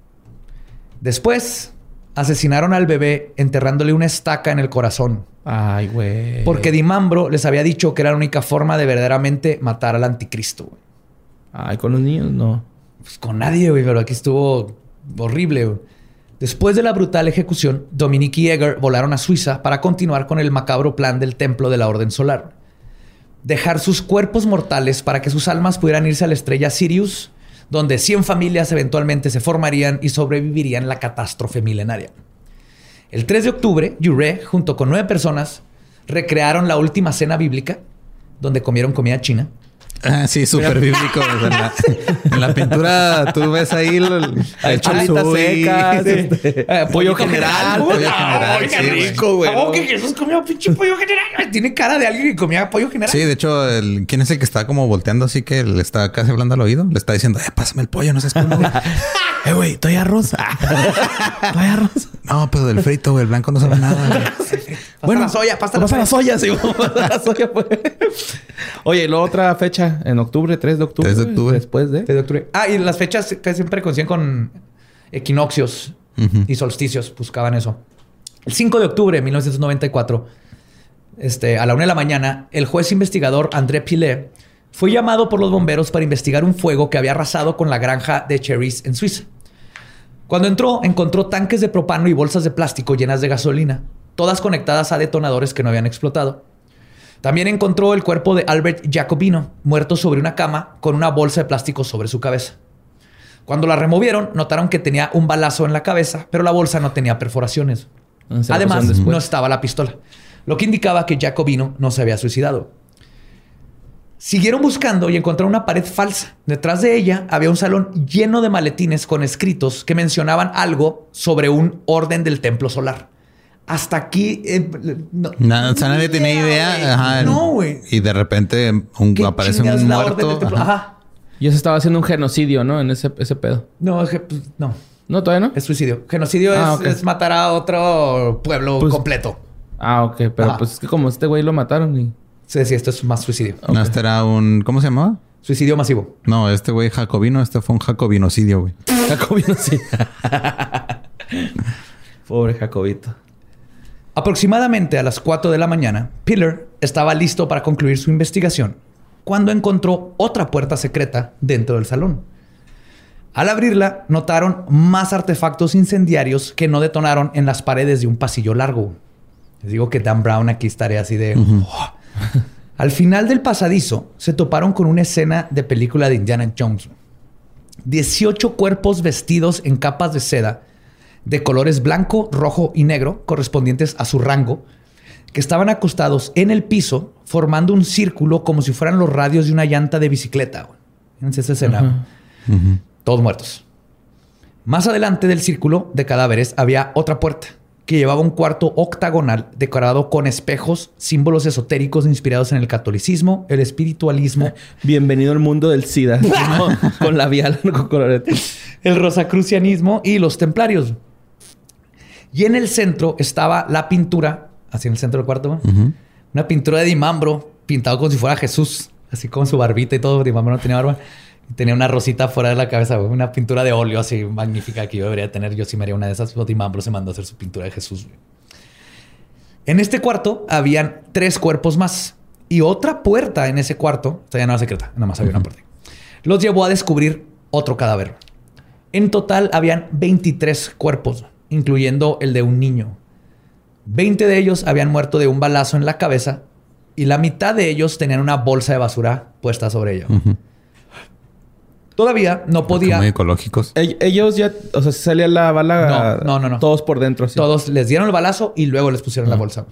Después, asesinaron al bebé enterrándole una estaca en el corazón. Ay, güey. Porque Dimambro les había dicho que era la única forma de verdaderamente matar al anticristo, güey. Ay, con los niños no. Pues con nadie, güey. Pero aquí estuvo horrible, güey. Después de la brutal ejecución, Dominique y Egger volaron a Suiza para continuar con el macabro plan del templo de la Orden Solar. Dejar sus cuerpos mortales para que sus almas pudieran irse a la estrella Sirius, donde cien familias eventualmente se formarían y sobrevivirían la catástrofe milenaria. El tres de octubre, Yuré, junto con nueve personas, recrearon la última cena bíblica, donde comieron comida china. Ah, sí, súper bíblico. En la, en la pintura tú ves ahí el, el cholitas secas, sí. este, eh, pollo general. Pollo general. ¡Ay, qué Sí, rico, güey! ¿Cómo que Jesús comió pinche pollo general? Tiene cara de alguien que comía pollo general. Sí, de hecho, el, ¿quién es el que está como volteando así que le está casi hablando al oído? Le está diciendo, eh, pásame el pollo, no seas cómo. Eh, güey, estoy arroz. Estoy arroz. No, pero del frito, güey, el blanco no sabe nada. Bueno, la soya, pasta la soya. Sí, la soya, pues. Oye, y luego otra fecha en octubre, tres de octubre. tres de octubre. Después de. tres de octubre. Ah, y las fechas que siempre coinciden con equinoccios uh-huh. y solsticios. Buscaban eso. El cinco de octubre de mil novecientos noventa y cuatro, este, a la una de la mañana, el juez investigador André Pilet fue llamado por los bomberos para investigar un fuego que había arrasado con la granja de Cheris en Suiza. Cuando entró, encontró tanques de propano y bolsas de plástico llenas de gasolina, todas conectadas a detonadores que no habían explotado. También encontró el cuerpo de Albert Jacobino, muerto sobre una cama con una bolsa de plástico sobre su cabeza. Cuando la removieron, notaron que tenía un balazo en la cabeza, pero la bolsa no tenía perforaciones. Además, no estaba la pistola, lo que indicaba que Jacobino no se había suicidado. Siguieron buscando y encontraron una pared falsa. Detrás de ella había un salón lleno de maletines con escritos que mencionaban algo sobre un orden del templo solar. Hasta aquí... Eh, no, no, o sea, nadie tenía idea. Ajá, no, güey. Y de repente un, aparece un muerto. Ajá. Ajá. Y eso estaba haciendo un genocidio, ¿no? En ese, ese pedo. No, no. No, todavía no. Es suicidio. Genocidio ah, es, okay. es matar a otro pueblo pues, completo. Ah, ok. Pero Ajá. pues es que como este güey lo mataron y... Sí, sí, esto es más suicidio. Okay. No, este era un... ¿Cómo se llamaba? Suicidio masivo. No, este güey jacobino. Este fue un jacobinocidio, güey. Jacobinocidio. Pobre Jacobito. Aproximadamente a las cuatro de la mañana, Piller estaba listo para concluir su investigación cuando encontró otra puerta secreta dentro del salón. Al abrirla, notaron más artefactos incendiarios que no detonaron en las paredes de un pasillo largo. Les digo que Dan Brown aquí estaría así de... Uh-huh. Oh. Al final del pasadizo, se toparon con una escena de película de Indiana Jones. dieciocho cuerpos vestidos en capas de seda de colores blanco, rojo y negro, correspondientes a su rango, que estaban acostados en el piso, formando un círculo como si fueran los radios de una llanta de bicicleta. Fíjense esa escena. Uh-huh. Uh-huh. Todos muertos. Más adelante del círculo de cadáveres había otra puerta que llevaba un cuarto octagonal decorado con espejos, símbolos esotéricos inspirados en el catolicismo, el espiritualismo. Bienvenido al mundo del SIDA. con, con labial, con colorete. El rosacrucianismo y los templarios. Y en el centro estaba la pintura, así en el centro del cuarto, uh-huh. una pintura de Dimambro pintado como si fuera Jesús, así con su barbita y todo. Dimambro no tenía barba. Tenía una rosita fuera de la cabeza, güey. Una pintura de óleo así magnífica que yo debería tener. Yo sí me haría una de esas. Dimambro se mandó a hacer su pintura de Jesús, güey. En este cuarto habían tres cuerpos más. Y otra puerta en ese cuarto, o sea, ya no era secreta, nada más había uh-huh. una puerta. Los llevó a descubrir otro cadáver. En total habían veintitrés cuerpos, incluyendo el de un niño. veinte de ellos habían muerto de un balazo en la cabeza y la mitad de ellos tenían una bolsa de basura puesta sobre ellos. Uh-huh. Todavía no podía... Muy ecológicos. Ellos ya... O sea, salía la bala... No, no, no. no. Todos por dentro. Sí. Todos les dieron el balazo y luego les pusieron uh-huh. la bolsa.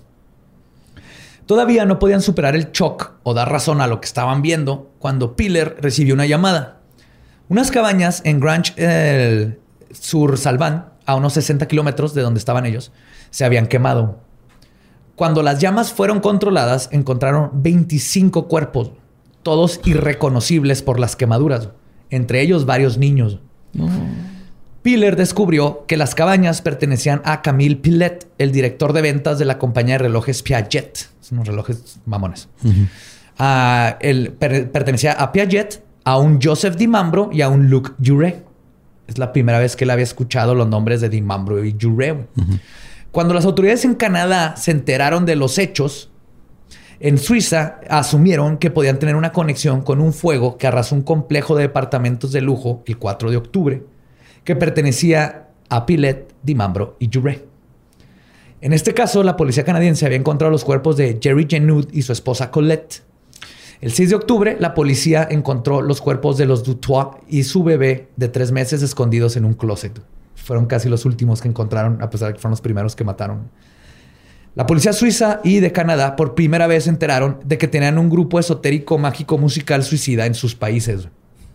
Todavía no podían superar el shock o dar razón a lo que estaban viendo cuando Piller recibió una llamada. Unas cabañas en Grange eh, sur Salvan, a unos sesenta kilómetros de donde estaban ellos, se habían quemado. Cuando las llamas fueron controladas, encontraron veinticinco cuerpos, todos irreconocibles por las quemaduras. Entre ellos varios niños. No. Piller descubrió que las cabañas pertenecían a Camille Pillet, el director de ventas de la compañía de relojes Piaget. Son unos relojes mamones. Uh-huh. Uh, él per- pertenecía a Piaget, a un Joseph Dimambro y a un Luc Jouret. Es la primera vez que él había escuchado los nombres de Dimambro y Jouret. Uh-huh. Cuando las autoridades en Canadá se enteraron de los hechos, en Suiza asumieron que podían tener una conexión con un fuego que arrasó un complejo de departamentos de lujo el cuatro de octubre, que pertenecía a Pillet, Dimambro y Jouret. En este caso, la policía canadiense había encontrado los cuerpos de Jerry Genud y su esposa Colette. El seis de octubre, la policía encontró los cuerpos de los Dutoit y su bebé de tres meses escondidos en un closet. Fueron casi los últimos que encontraron, a pesar de que fueron los primeros que mataron. La policía suiza y de Canadá por primera vez se enteraron de que tenían un grupo esotérico mágico musical suicida en sus países.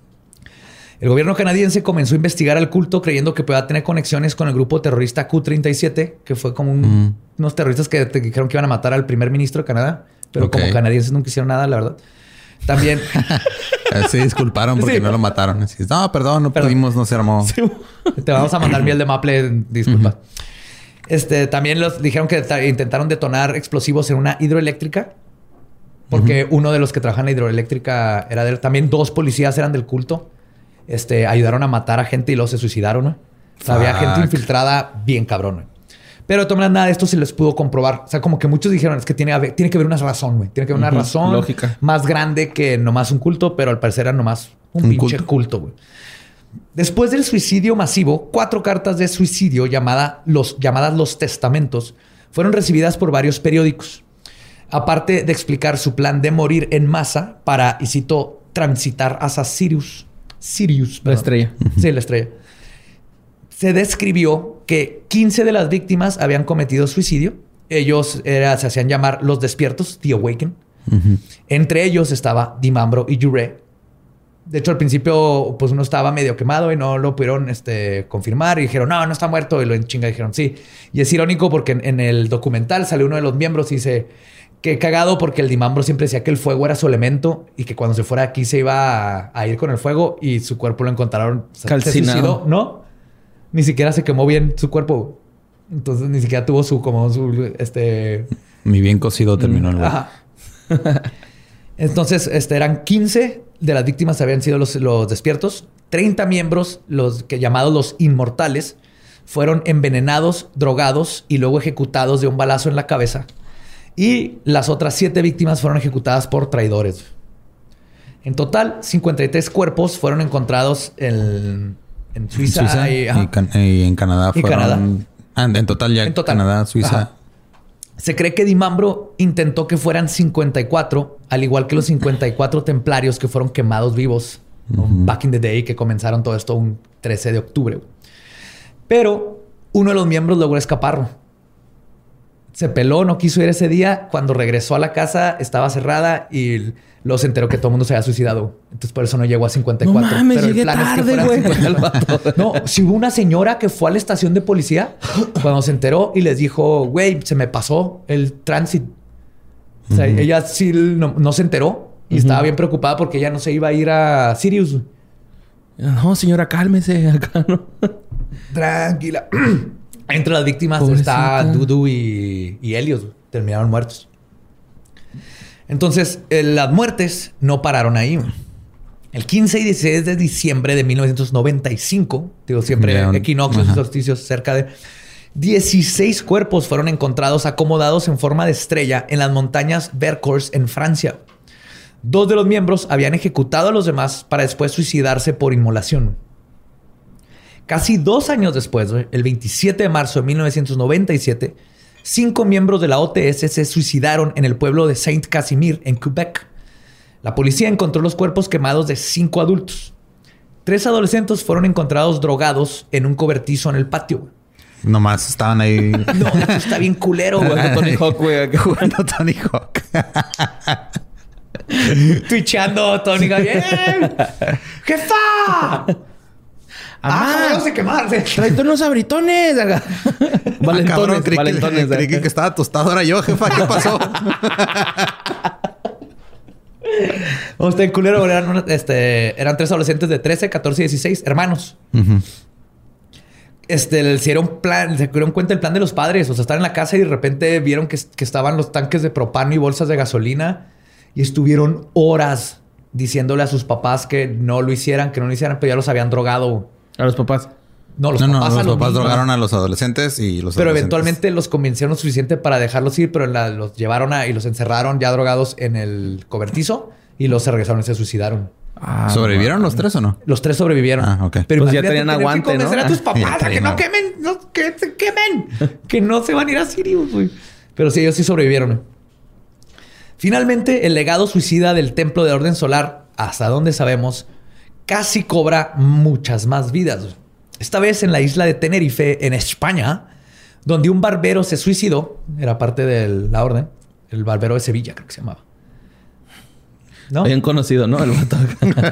El gobierno canadiense comenzó a investigar al culto creyendo que podía tener conexiones con el grupo terrorista Q treinta y siete, que fue como un, mm. unos terroristas que te dijeron que iban a matar al primer ministro de Canadá, pero okay. como canadienses nunca hicieron nada, la verdad. También... Se disculparon porque sí. no lo mataron. Así, no, perdón, no perdón. pudimos, no se armó. Sí. Te vamos a mandar miel de maple, disculpa. Uh-huh. Este, también los dijeron que t- intentaron detonar explosivos en una hidroeléctrica. Porque uh-huh. uno de los que trabajan en la hidroeléctrica era de... También dos policías eran del culto. Este, ayudaron a matar a gente y luego se suicidaron, ¿no? O sea, había gente infiltrada bien cabrón, ¿no? Pero de todas maneras, nada de esto se les pudo comprobar. O sea, como que muchos dijeron, es que tiene, tiene que haber una razón, güey. Tiene que haber una uh-huh. razón lógica más grande que nomás un culto, pero al parecer era nomás un, un pinche culto, güey. Después del suicidio masivo, cuatro cartas de suicidio llamada los, llamadas Los Testamentos fueron recibidas por varios periódicos. Aparte de explicar su plan de morir en masa para, y cito, transitar hacia Sirius. Sirius. Perdón. La estrella. Sí, la estrella. Se describió que quince de las víctimas habían cometido suicidio. Ellos era, se hacían llamar los despiertos, The Awaken. Uh-huh. Entre ellos estaba Dimambro y Jouret. De hecho, al principio, pues uno estaba medio quemado y no lo pudieron este, confirmar. Y dijeron, no, no está muerto. Y lo en chinga dijeron, sí. Y es irónico porque en, en el documental sale uno de los miembros y dice que cagado porque el Dimambro siempre decía que el fuego era su elemento y que cuando se fuera aquí se iba a, a ir con el fuego y su cuerpo lo encontraron o sea, calcinado. Se suicidó, ¿no? Ni siquiera se quemó bien su cuerpo. Entonces ni siquiera tuvo su como su este... Mi bien cocido terminó el güey. Ajá. Entonces, este, eran quince de las víctimas habían sido los, los despiertos. treinta miembros, los que llamados los inmortales, fueron envenenados, drogados y luego ejecutados de un balazo en la cabeza. Y las otras siete víctimas fueron ejecutadas por traidores. En total, cincuenta y tres cuerpos fueron encontrados en, en Suiza, En Suiza y, y, can- y en Canadá Y fueron... Canadá. Ah, en total ya En total. Canadá, Suiza. Ajá. Se cree que Dimambro intentó que fueran cincuenta y cuatro, al igual que los cincuenta y cuatro templarios que fueron quemados vivos Ujú. back in the day, que comenzaron todo esto un trece de octubre. Pero uno de los miembros logró escapar. Se peló, no quiso ir ese día. Cuando regresó a la casa estaba cerrada y luego se enteró que todo el mundo se había suicidado. Entonces por eso no llegó a cincuenta y cuatro. No mames, Pero el llegué plan es que tarde, fueran güey. cincuenta el vato. No, si hubo una señora que fue a la estación de policía cuando se enteró y les dijo, güey, se me pasó el tránsito. O sea, Ujú. ella sí no, no se enteró y Ujú. estaba bien preocupada porque ella no se iba a ir a Sirius. No, señora, cálmese acá, ¿no? Tranquila. Entre las víctimas Pobrecita. está Dudu y, y Helios. Terminaron muertos. Entonces, eh, las muertes no pararon ahí. El quince y dieciséis de diciembre de mil novecientos noventa y cinco, digo siempre Ya, equinoccios y ajá. solsticios cerca de dieciséis cuerpos fueron encontrados acomodados en forma de estrella en las montañas Vercors en Francia. Dos de los miembros habían ejecutado a los demás para después suicidarse por inmolación. Casi dos años después, el veintisiete de marzo de mil novecientos noventa y siete, cinco miembros de la O T S se suicidaron en el pueblo de Saint-Casimir, en Quebec. La policía encontró los cuerpos quemados de cinco adultos. Tres adolescentes fueron encontrados drogados en un cobertizo en el patio. Nomás estaban ahí No, esto está bien culero, güey. Tony Hawk, güey. jugando Tony Hawk. Twitchando, Tony. ¡Eh! ¡Jefa! ¡Ah, vamos a quemarse! Tráete unos abritones. Acá. Ah, Valentones, cabrón, creí, valentones. que, creí que acá. estaba tostado. Era yo, jefa. ¿Qué pasó? Vamos, está bien culero. Eran, una- este, eran tres adolescentes de trece, catorce y dieciséis, hermanos. Ujú. Este, se dieron plan, se dieron cuenta del plan de los padres. O sea, estaban en la casa y de repente vieron que, que estaban los tanques de propano y bolsas de gasolina. Y estuvieron horas diciéndole a sus papás que no lo hicieran, que no lo hicieran, pero ya los habían drogado. A los papás. No, los No, no, papás, los a los papás niños. drogaron a los adolescentes y los Pero adolescentes- eventualmente los convencieron lo suficiente para dejarlos ir, pero la- los llevaron a, y los encerraron ya drogados en el cobertizo y los se regresaron y se suicidaron. Ah, ¿Sobrevivieron los tres o no? Los tres sobrevivieron. Ah, ok. Pero Pues ya imagínate tenían tener aguante, que convencer ¿no? a tus Ya papás a que tenían no aguante. quemen, no, que se quemen, que no se van a ir a Sirius, güey. Pero sí, ellos sí sobrevivieron. Finalmente, el legado suicida del templo de orden solar, hasta donde sabemos, casi cobra muchas más vidas. Esta vez en la isla de Tenerife, en España, donde un barbero se suicidó, era parte de la orden, el barbero de Sevilla, creo que se llamaba. ¿No? Bien conocido, ¿no? El vato.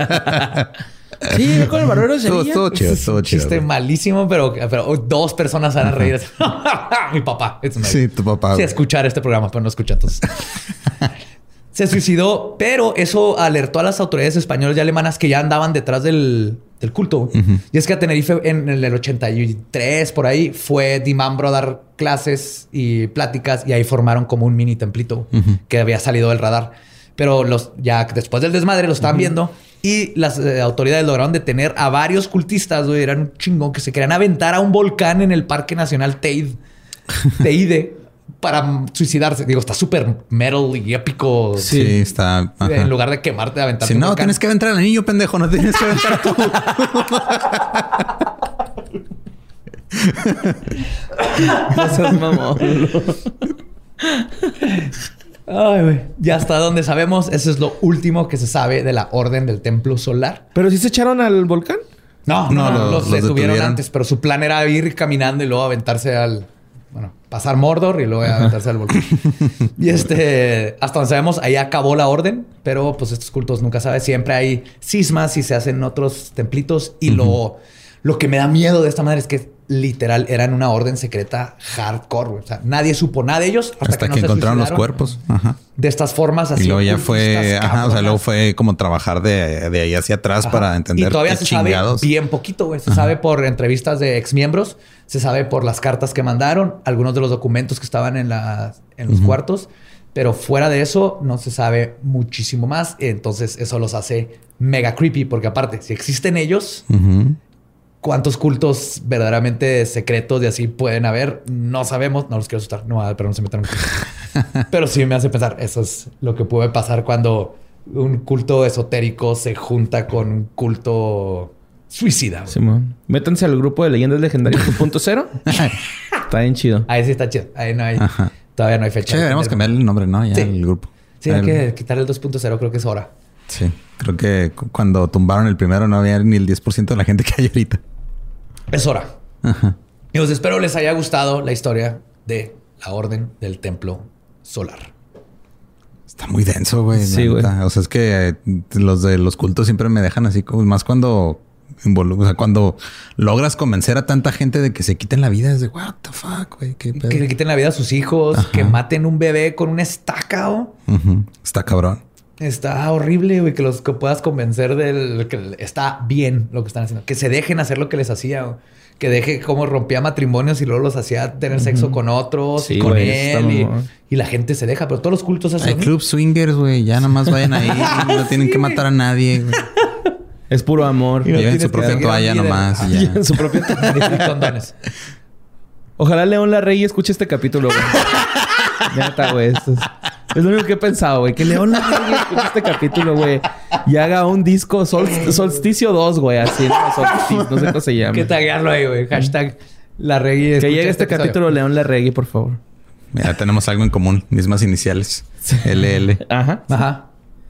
Sí, con el barbero de Estuvo- Sevilla. estuvo chido, Es estuvo un chido. chiste güey. malísimo, pero, pero dos personas van a reír. Mi papá. Es una- Sí, tu papá, Sí, güey. escuchar este programa, pero no escucha entonces. Se suicidó, pero eso alertó a las autoridades españolas y alemanas que ya andaban detrás del, del culto. Ujú. Y es que a Tenerife en el ochenta y tres, por ahí, fue Dimambro a dar clases y pláticas y ahí formaron como un mini templito Ujú. que había salido del radar. Pero los ya después del desmadre lo estaban viendo y las eh, autoridades lograron detener a varios cultistas, güey. Eran un chingón que se querían aventar a un volcán en el Parque Nacional Teide, Teide para mm, suicidarse. Digo, está súper metal y épico. Sí, está. ajá. En lugar de quemarte, aventarte Si a un no, volcán. tienes que aventar al niño, pendejo. No tienes que aventar tú. No seas mamón. Ay, güey. Ya hasta donde sabemos, eso es lo último que se sabe de la Orden del Templo Solar. ¿Pero sí se echaron al volcán? No, No, no, los- los, los detuvieron detuvieron. antes, pero su plan era ir caminando y luego aventarse al... Bueno, pasar Mordor y luego aventarse al volcán. Y este... Hasta donde sabemos, ahí acabó la orden. Pero pues estos cultos nunca sabes. Siempre hay cismas y se hacen otros templitos. Y lo, lo que me da miedo de esta madre es que literal eran una orden secreta hardcore, güey. O sea, nadie supo nada de ellos hasta, Hasta que, que, no se encontraron los suicidaron cuerpos. Ajá. de estas formas así. Y luego ya ocultistas, fue, ajá, o sea, cabronas. luego fue como trabajar de, de ahí hacia atrás Ajá. para entender Y todavía qué se sabe chingados. bien poquito, güey. Se sabe por entrevistas de exmiembros, se sabe por las cartas que mandaron, algunos de los documentos que estaban en, las, en los Ujú. cuartos, pero fuera de eso no se sabe muchísimo más. Entonces eso los hace mega creepy, porque aparte, si existen ellos, Ujú. cuántos cultos verdaderamente secretos y así pueden haber. No sabemos. No los quiero asustar. No, pero no se metan en culto. Pero sí me hace pensar. Eso es lo que puede pasar cuando un culto esotérico se junta con un culto suicida. Simón. Métanse al grupo de Leyendas Legendarias dos punto cero. Está bien chido. Ahí sí está chido. Ahí no hay... Ajá. Todavía no hay fecha. Sí, deberíamos cambiar el nombre, ¿no? Ya sí. el grupo. Sí, hay el... que quitar el dos punto cero. Creo que es hora. Sí. Creo que cuando tumbaron el primero no había ni el diez por ciento de la gente que hay ahorita. Es hora. Ajá. Y os espero les haya gustado la historia de la Orden del Templo Solar. Está muy denso, güey. Sí, güey. O sea, es que eh, los de los cultos siempre me dejan así como más cuando... O sea, cuando logras convencer a tanta gente de que se quiten la vida, es de what the fuck, güey. ¿Qué pedo? Que le quiten la vida a sus hijos, ajá, que maten un bebé con una estaca. ¿O? Uh-huh. Está cabrón. Está horrible, güey, que los que puedas convencer del que está bien lo que están haciendo. Que se dejen hacer lo que les hacía. ¿O? Que deje cómo rompía matrimonios y luego los hacía tener sexo uh-huh. con otros sí, y con wey, él. Y, y la gente se deja, pero todos los cultos hacen. Hay club swingers, güey. Ya nomás vayan ahí. No tienen sí, que matar a nadie, güey. Es puro amor. Y no lleven su propia toalla nomás. Y ya. Lleven su propia toalla. Y condones. Ojalá León Larregui escuche este capítulo, güey. Neta, güey. Es, es lo único que he pensado, güey. Que León Larregui escuche este capítulo, güey. Y haga un disco sol, Solsticio dos, güey. Así, ¿no? Solsticio. No sé cómo se llama. Que taguearlo ahí, güey. Hashtag Larregui. Que llegue este, este capítulo León Larregui, por favor. Mira, tenemos algo en común. Mismas iniciales. Sí. L L. Ajá. Ajá.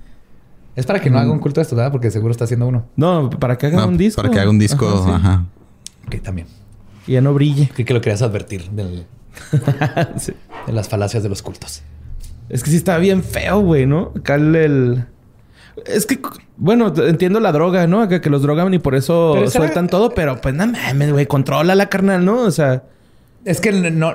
Es para que no haga un culto de esto, ¿verdad? Porque seguro está haciendo uno. No, para que haga no, un disco. Para que haga un disco, ajá. Sí. ajá. Ok, también. Y ya no brille. Creo que lo querías advertir del, sí. de las falacias de los cultos. Es que sí está bien feo, güey, ¿no? Acá el, el... Es que, bueno, entiendo la droga, ¿no? Acá que los drogan y por eso pero sueltan era... todo. Pero pues no mames, güey. Controla la carnal, ¿no? O sea... Es que no...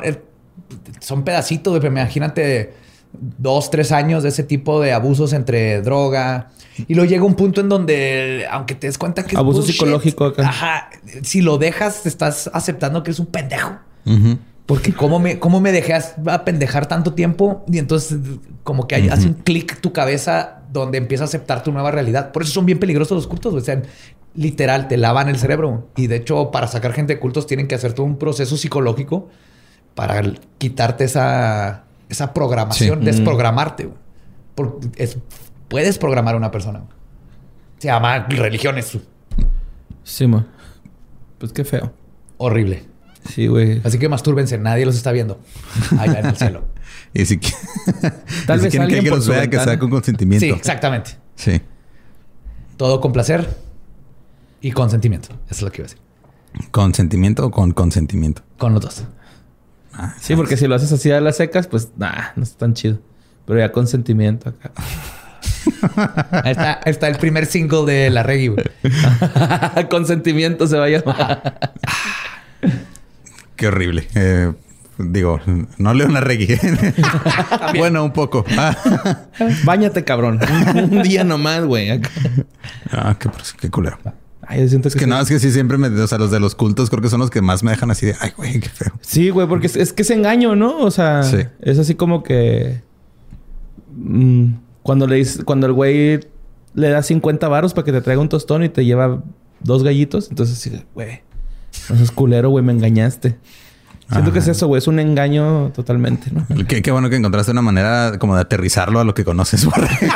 Son pedacitos, güey. Imagínate... Dos, tres años de ese tipo de abusos entre droga. Y luego llega un punto en donde, aunque te des cuenta que es abuso bullshit, psicológico acá. Ajá. Si lo dejas, te estás aceptando que eres un pendejo. Uh-huh. Porque cómo me, cómo me dejé a pendejar tanto tiempo. Y entonces como que hay, uh-huh. hace un clic tu cabeza donde empieza a aceptar tu nueva realidad. Por eso son bien peligrosos los cultos. O sea, literal, te lavan el cerebro. Y de hecho, para sacar gente de cultos tienen que hacer todo un proceso psicológico para quitarte esa... Esa programación, sí. desprogramarte. Porque es, puedes programar a una persona. Se llama religiones. Sí, ma. Pues qué feo. Horrible. Sí, güey. Así que mastúrbense. Nadie los está viendo. Allá en el cielo. Y si, que... Tal y vez si quieren que los vea, ventana. Que sea con consentimiento. Sí, exactamente. Sí. Todo con placer y consentimiento. Eso es lo que iba a decir. ¿Consentimiento o con consentimiento? Con los dos. Ah, sí, porque si lo haces así a las secas, pues nah, no está tan chido. Pero ya con sentimiento acá. Ahí está, ahí está el primer single de La Reggae, güey. Con sentimiento se va a llamar. Qué horrible. Eh, digo, no leo La Reggae. Bueno, un poco. Báñate, cabrón. Un día nomás, güey. Ah, qué, qué culero. Ay, yo siento es que, que sí. no, es que sí siempre me... O sea, los de los cultos creo que son los que más me dejan así de... Ay, güey, qué feo. Sí, güey. Porque es, es que es engaño, ¿no? O sea... Sí. Es así como que... Mmm, cuando le dice... Cuando el güey le da cincuenta varos para que te traiga un tostón y te lleva dos gallitos. Entonces, sí, güey... No seas culero, güey. Me engañaste. Siento Ajá. que es eso, güey. Es un engaño totalmente, ¿no? Qué, qué bueno que encontraste una manera como de aterrizarlo a lo que conoces.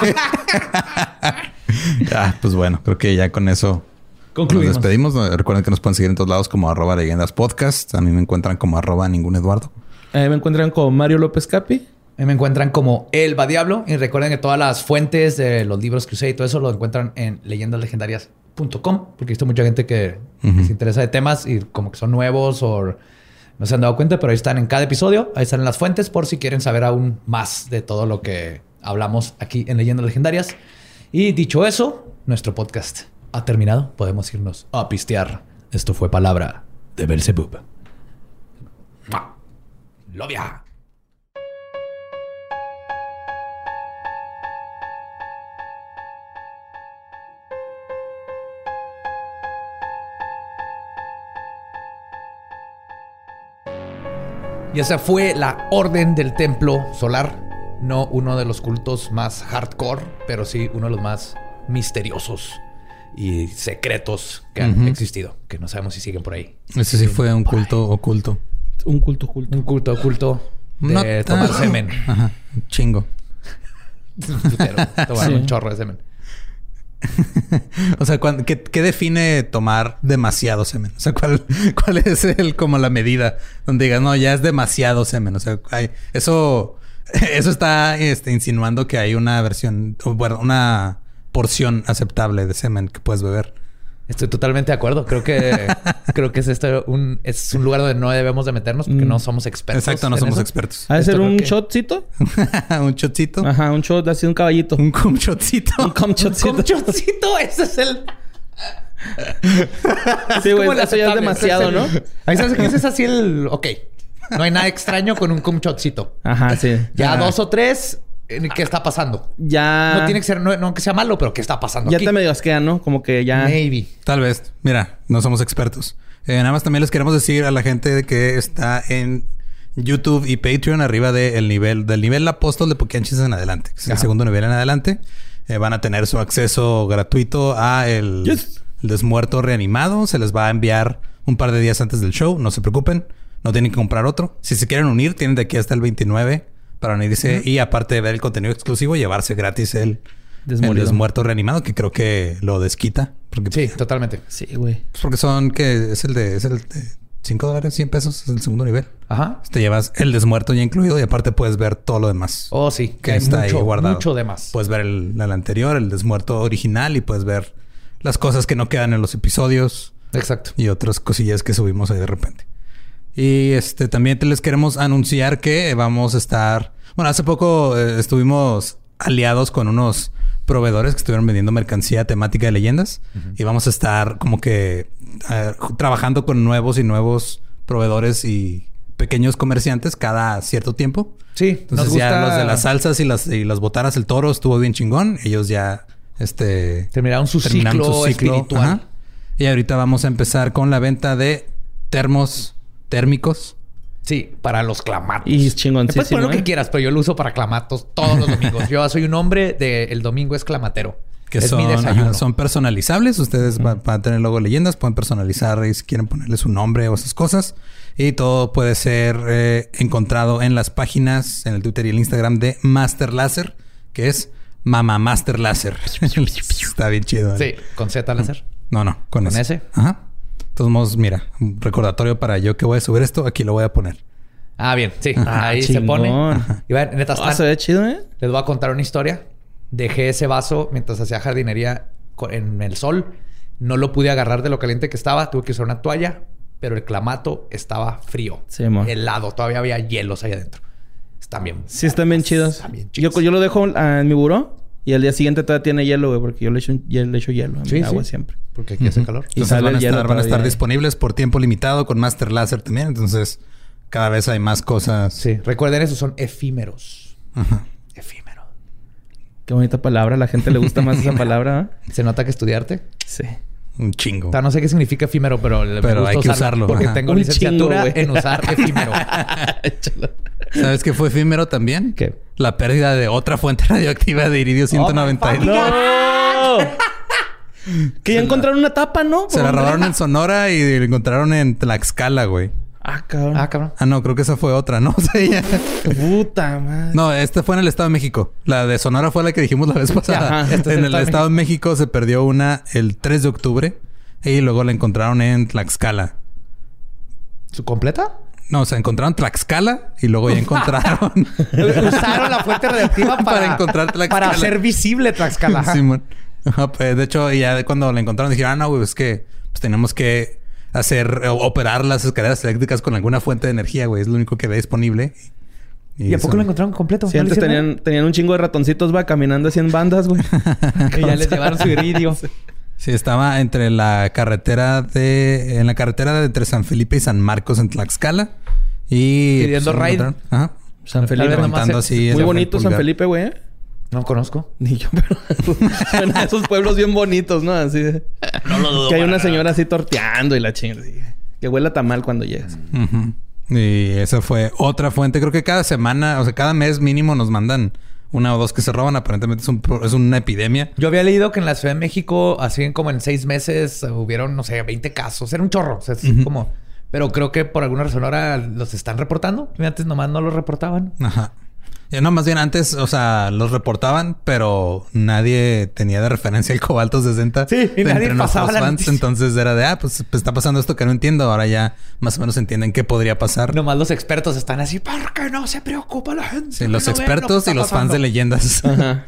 Ah, pues bueno. Creo que ya con eso... Concluimos. Nos despedimos. Recuerden que nos pueden seguir en todos lados como arroba leyendas podcast. A mí me encuentran como arroba ningún Eduardo. A mí me encuentran como Mario López Capi. A mí me encuentran como El Va Diablo. Y recuerden que todas las fuentes de los libros que usé y todo eso lo encuentran en leyendas legendarias punto com. Porque he visto mucha gente que uh-huh. se interesa de temas y como que son nuevos o no se han dado cuenta. Pero ahí están en cada episodio. Ahí están las fuentes por si quieren saber aún más de todo lo que hablamos aquí en Leyendas Legendarias. Y dicho eso, nuestro podcast ha terminado. Podemos irnos a pistear. Esto fue Palabra de Belzebub. Lovia. Y esa fue la Orden del Templo Solar. No uno de los cultos más hardcore, pero sí uno de los más misteriosos y secretos que han uh-huh. existido, que no sabemos si siguen por ahí. Ese sí fue un culto oculto. Un culto oculto. Un culto oculto de no tomar semen. Ajá, un chingo. Putero, tomar sí. un chorro de semen. O sea, ¿qué, ¿qué define tomar demasiado semen? O sea, ¿cuál, cuál es el como la medida donde digas, no, ya es demasiado semen? O sea, hay, eso, eso está este, insinuando que hay una versión, bueno, una porción aceptable de semen que puedes beber. Estoy totalmente de acuerdo. Creo que creo que es este un es un lugar donde no debemos de meternos porque mm. no somos expertos. Exacto, no somos eso. expertos. ¿Ha de ser un que... shotcito? ¿Un shotcito? Ajá, un shot, así un caballito. Un cum shotcito. Un cum shotcito. Un cum shotcito, ese es el... Sí, güey, eso ya es demasiado, ¿no? Ahí sabes que ese es así el... Ok. No hay nada extraño con un cum shotcito. Ajá, sí. Ya Ajá. dos o tres... ¿Qué está pasando? Ya... No tiene que ser... No, no que sea malo, pero ¿qué está pasando Ya aquí? te medio asquea, ¿no? Como que ya... Maybe. Tal vez. Mira, no somos expertos. Eh, nada más también les queremos decir a la gente que está en YouTube y Patreon arriba del nivel... Del nivel apóstol de Poquianchis en adelante. Que es el Ajá. segundo nivel en adelante. Eh, van a tener su acceso gratuito a el, yes. el Desmuerto reanimado. Se les va a enviar un par de días antes del show. No se preocupen. No tienen que comprar otro. Si se quieren unir, tienen de aquí hasta el veintinueve... para unirse uh-huh. y aparte de ver el contenido exclusivo, llevarse gratis el, el Desmuerto reanimado, que creo que lo desquita. Porque, sí, totalmente. Sí, güey. Pues porque son que es el de es el de cinco dólares, cien pesos, es el segundo nivel. Ajá. Te llevas el Desmuerto ya incluido y aparte puedes ver todo lo demás. Oh, sí. Que hay está mucho, ahí guardado. Mucho de más. Puedes ver el, el anterior, el Desmuerto original y puedes ver las cosas que no quedan en los episodios. Exacto. Y otras cosillas que subimos ahí de repente. Y este también te les queremos anunciar que vamos a estar... Bueno, hace poco eh, estuvimos aliados con unos proveedores que estuvieron vendiendo mercancía temática de leyendas. Uh-huh. Y vamos a estar como que eh, trabajando con nuevos y nuevos proveedores y pequeños comerciantes cada cierto tiempo. Sí, entonces nos gusta... ya los de las salsas y las, y las botanas, el toro estuvo bien chingón. Ellos ya este terminaron su, terminaron ciclo, su ciclo espiritual. Ajá. Y ahorita vamos a empezar con la venta de termos térmicos. Sí, para los clamatos. Y es chingoncísimo. Puedes poner lo ¿eh? que quieras, pero yo lo uso para clamatos todos los domingos. Yo soy un hombre de el domingo es clamatero. Que es son, mi desayuno. Ajá, son personalizables. Ustedes uh-huh. van a tener logo leyendas. Pueden personalizar y si quieren ponerle su nombre o esas cosas. Y todo puede ser eh, encontrado en las páginas, en el Twitter y el Instagram de Master Láser, que es Mama Master Láser. Está bien chido. ¿eh? Sí, con Z láser. No, no, con, ¿Con S. S? Ajá. De todos modos, mira, un recordatorio para yo que voy a subir esto, aquí lo voy a poner. Ah, bien, sí. Ah, ahí chingón. se pone. Ajá. Y bueno, neta, están... Ah, se ve chido, ¿eh? Les voy a contar una historia. Dejé ese vaso mientras hacía jardinería en el sol. No lo pude agarrar de lo caliente que estaba. Tuve que usar una toalla. Pero el clamato estaba frío. Sí, amor. Helado. Todavía había hielos ahí adentro. Están bien. Sí, están bien chidos. Están bien chidos. Yo, yo lo dejo uh, en mi buró. Y al día siguiente todavía tiene hielo, güey. Porque yo le echo, le echo hielo a mi sí, agua sí. siempre. Porque aquí uh-huh. hace calor. Y sale van a el hielo estar, van a estar todavía. disponibles por tiempo limitado con Master Láser también. Entonces, cada vez hay más cosas. Sí. Recuerden eso. Son efímeros. Ajá. Efímero. Qué bonita palabra. A la gente le gusta más esa palabra, ¿eh? ¿Se nota que estudiarte? Sí. Un chingo. O sea, no sé qué significa efímero, pero, pero me hay que usarlo. Porque Ajá. tengo Un licenciatura chingo, en usar efímero. ¿Sabes qué fue efímero también? ¿Qué? La pérdida de otra fuente radioactiva de iridio ciento noventa y dos. ¡No! Que ya encontraron una tapa, ¿no? Se la robaron en Sonora y la encontraron en Tlaxcala, güey. Ah, cabrón. Ah, cabrón. Ah, no, creo que esa fue otra, ¿no? O sea, ya... Puta madre. No, esta fue en el Estado de México. La de Sonora fue la que dijimos la vez pasada. Ajá, este es en el el Estado de Estado de México se perdió una el tres de octubre y luego la encontraron en Tlaxcala. ¿Su completa? No, o sea, encontraron Tlaxcala y luego ya encontraron... Usaron la fuente radioactiva para, Para encontrar Tlaxcala. Para hacer visible Tlaxcala. Ajá. Simón. Ajá, pues, de hecho, ya cuando la encontraron dijeron, ah, no, güey, es que pues, tenemos que hacer, o, operar las escaleras eléctricas con alguna fuente de energía, güey. Es lo único que ve disponible. ¿Y, ¿Y a poco son... lo encontraron completo? Sí, ¿No antes tenían, tenían un chingo de ratoncitos, va, caminando así en bandas, güey. Que ya les llevaron su iridio. Sí, estaba entre la carretera de... En la carretera de entre San Felipe y San Marcos en Tlaxcala. Y... Pidiendo pues, raid. Ajá. San Felipe. Contando así... Muy bonito San Felipe, güey. ¿eh? No conozco. Ni yo, pero... Son esos pueblos bien bonitos, ¿no? Así de... No lo dudo. Que hay una señora así torteando y la chingada. Que huele a tamal cuando llegas. Uh-huh. Y esa fue otra fuente. Creo que cada semana... O sea, cada mes mínimo nos mandan una o dos que se roban. Aparentemente es, un, es una epidemia. Yo había leído que en la Ciudad de México, así como en seis meses, hubieron, no sé, veinte casos. Era un chorro. O sea, es uh-huh. como... Pero creo que por alguna razón ahora los están reportando. Y antes nomás no los reportaban. Ajá. Ya no, más bien antes, o sea, los reportaban, pero nadie tenía de referencia el cobalto sesenta. Sí, y nadie pasaba la fans. Entonces era de, ah, pues, pues está pasando esto que no entiendo. Ahora ya más o menos entienden qué podría pasar. Nomás los expertos están así, ¿por qué no se preocupa la gente? Sí, los no expertos y los pasando? fans de leyendas. Ajá.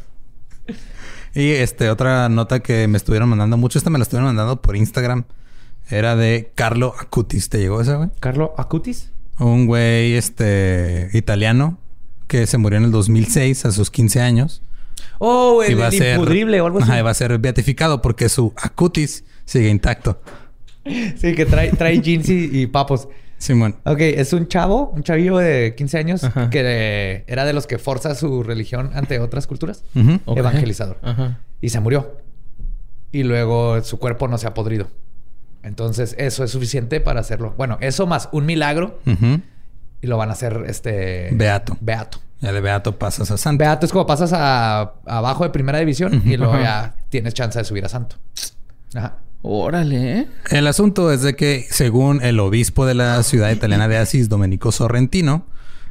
Y este, otra nota que me estuvieron mandando mucho, esta me la estuvieron mandando por Instagram. Era de Carlo Acutis. ¿Te llegó esa, güey? ¿Carlo Acutis? Un güey, este, italiano que se murió en el dos mil seis a sus quince años. Oh, el, el ser, impudrible o algo así. Ajá, va a ser beatificado porque su acutis sigue intacto. Sí, que trae, trae jeans y, y papos. Simón. Ok, es un chavo, un chavillo de quince años Ajá. que de, era de los que forza su religión ante otras culturas. Uh-huh. Okay. Evangelizador. Ajá. Y se murió. Y luego su cuerpo no se ha podrido. Entonces, eso es suficiente para hacerlo. Bueno, eso más un milagro. Uh-huh. Y lo van a hacer este... Beato. Beato. Ya de Beato pasas a Santo. Beato es como pasas a abajo de primera división uh-huh. y luego Ajá. ya tienes chance de subir a Santo. Ajá. Órale. El asunto es de que, según el obispo de la ciudad italiana de Asís, Domenico Sorrentino,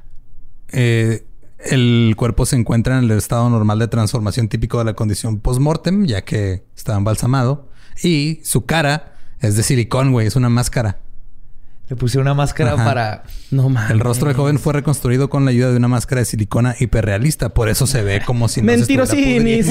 eh, el cuerpo se encuentra en el estado normal de transformación típico de la condición post-mortem, ya que estaba embalsamado. Y su cara es de silicón, güey. Es una máscara. Le puse una máscara Ajá. para... No mames. El rostro del joven fue reconstruido con la ayuda de una máscara de silicona hiperrealista. Por eso se ve como si no Mentirosinis.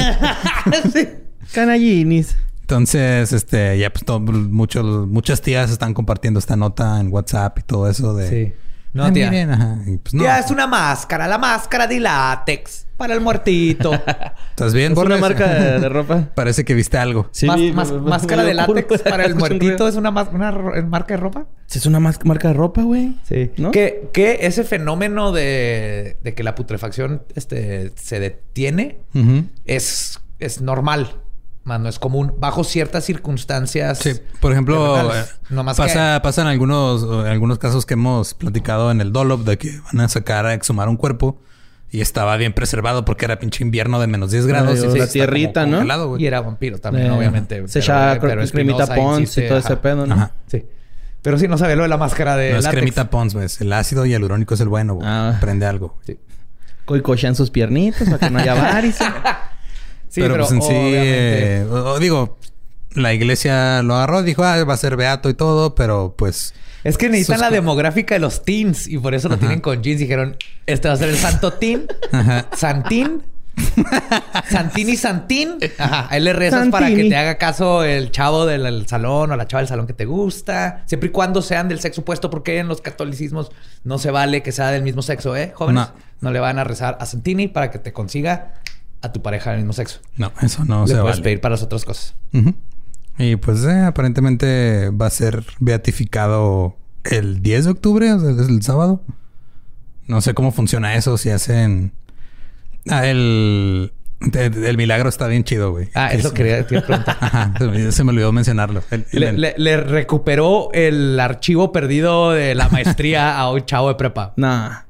Canallinis. Entonces, este... Ya pues todo, muchos, muchas tías están compartiendo esta nota en WhatsApp y todo eso de... Sí. No, Ay, tía. Miren, ajá. Y pues, no. Tía, es una máscara. La máscara de látex. Para el muertito. ¿Estás bien, ¿Es Borges? una marca de, de ropa? Parece que viste algo. Sí, Mas, mas, me, máscara me de látex para el muertito. ¿Es una, una, una marca de ropa? Es una mas- marca de ropa, güey. Sí. ¿No? Que, que ese fenómeno de, de que la putrefacción este, se detiene uh-huh. es, es normal. Más no es común. Bajo ciertas circunstancias. Sí. Por ejemplo, eh, no más pasa, que... pasa en algunos, en algunos casos que hemos platicado en el Dolop de que van a sacar a exhumar un cuerpo y estaba bien preservado porque era pinche invierno de menos diez grados. Ay, y la tierrita, ¿no? Y era vampiro también, eh, obviamente. Se echaba cremita Pons y todo ajá. ese pedo, ¿no? Ajá. Sí. Pero sí no sabía lo de la máscara de No látex. es cremita Pons, güey. El ácido hialurónico es el bueno, güey. Ah. Prende algo. Sí. Coicochan sus piernitas para que no haya varices. Sí, pero, pero pues en sí, eh, o, digo, la iglesia lo agarró, dijo, ah, va a ser beato y todo, pero pues... Es que necesitan la demográfica de los teens y por eso lo Ajá. tienen con jeans. Dijeron, este va a ser el santo teen, Ajá. Santín, Santín y Santín. Ajá, ahí le rezas Santini. Para que te haga caso el chavo del salón o la chava del salón que te gusta. Siempre y cuando sean del sexo opuesto, porque en los catolicismos no se vale que sea del mismo sexo, ¿eh? Jóvenes, no, no le van a rezar a Santini para que te consiga a tu pareja del mismo sexo. No, eso no Le se puedes vale. pedir para las otras cosas. Uh-huh. Y pues eh, aparentemente va a ser beatificado el diez de octubre, o sea, es el sábado. No sé cómo funciona eso, si hacen... Ah, el... El milagro está bien chido, güey. Ah, eso quería te iba a preguntar. Ajá, se me, se me olvidó mencionarlo. El, le, el... Le, le recuperó el archivo perdido de la maestría a un chavo de prepa. Nah.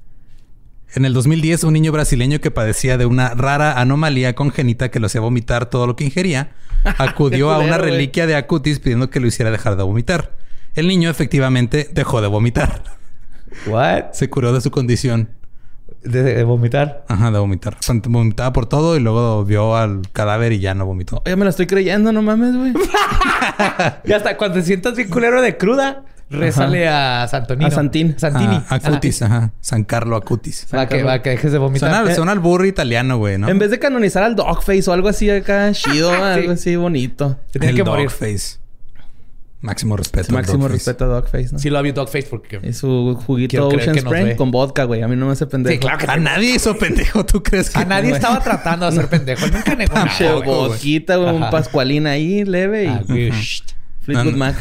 En el dos mil diez, un niño brasileño que padecía de una rara anomalía congénita que lo hacía vomitar todo lo que ingería, acudió culero, a una reliquia wey. de Acutis pidiendo que lo hiciera dejar de vomitar. El niño efectivamente dejó de vomitar. ¿What? Se curó de su condición. ¿De, de vomitar? Ajá, de vomitar. Vomitaba por todo y luego vio al cadáver y ya no vomitó. Ya me la estoy creyendo, no mames, güey. Y hasta cuando te sientas bien culero de cruda, rézale a Santonino. A Santín. Santini. Ah, Acutis, ajá. ajá. San Carlo Acutis. Va que, va que dejes de vomitar. Suena, suena al burro italiano, güey, ¿no? En vez de canonizar al Dogface o algo así acá, chido, sí. algo así bonito. Se tiene que morir. Dogface. Máximo respeto. Sí, máximo respeto a Dogface, ¿no? Sí, lo había Dogface porque... Es su juguito Ocean Spray con vodka, güey. A mí no me hace pendejo. Sí, claro que a te... nadie hizo pendejo, ¿tú crees que? A nadie güey? Estaba tratando de hacer pendejo. Nunca negó nada. Vodquita, güey. Un pascualín ahí, leve y... Ah, Fleetwood Mac.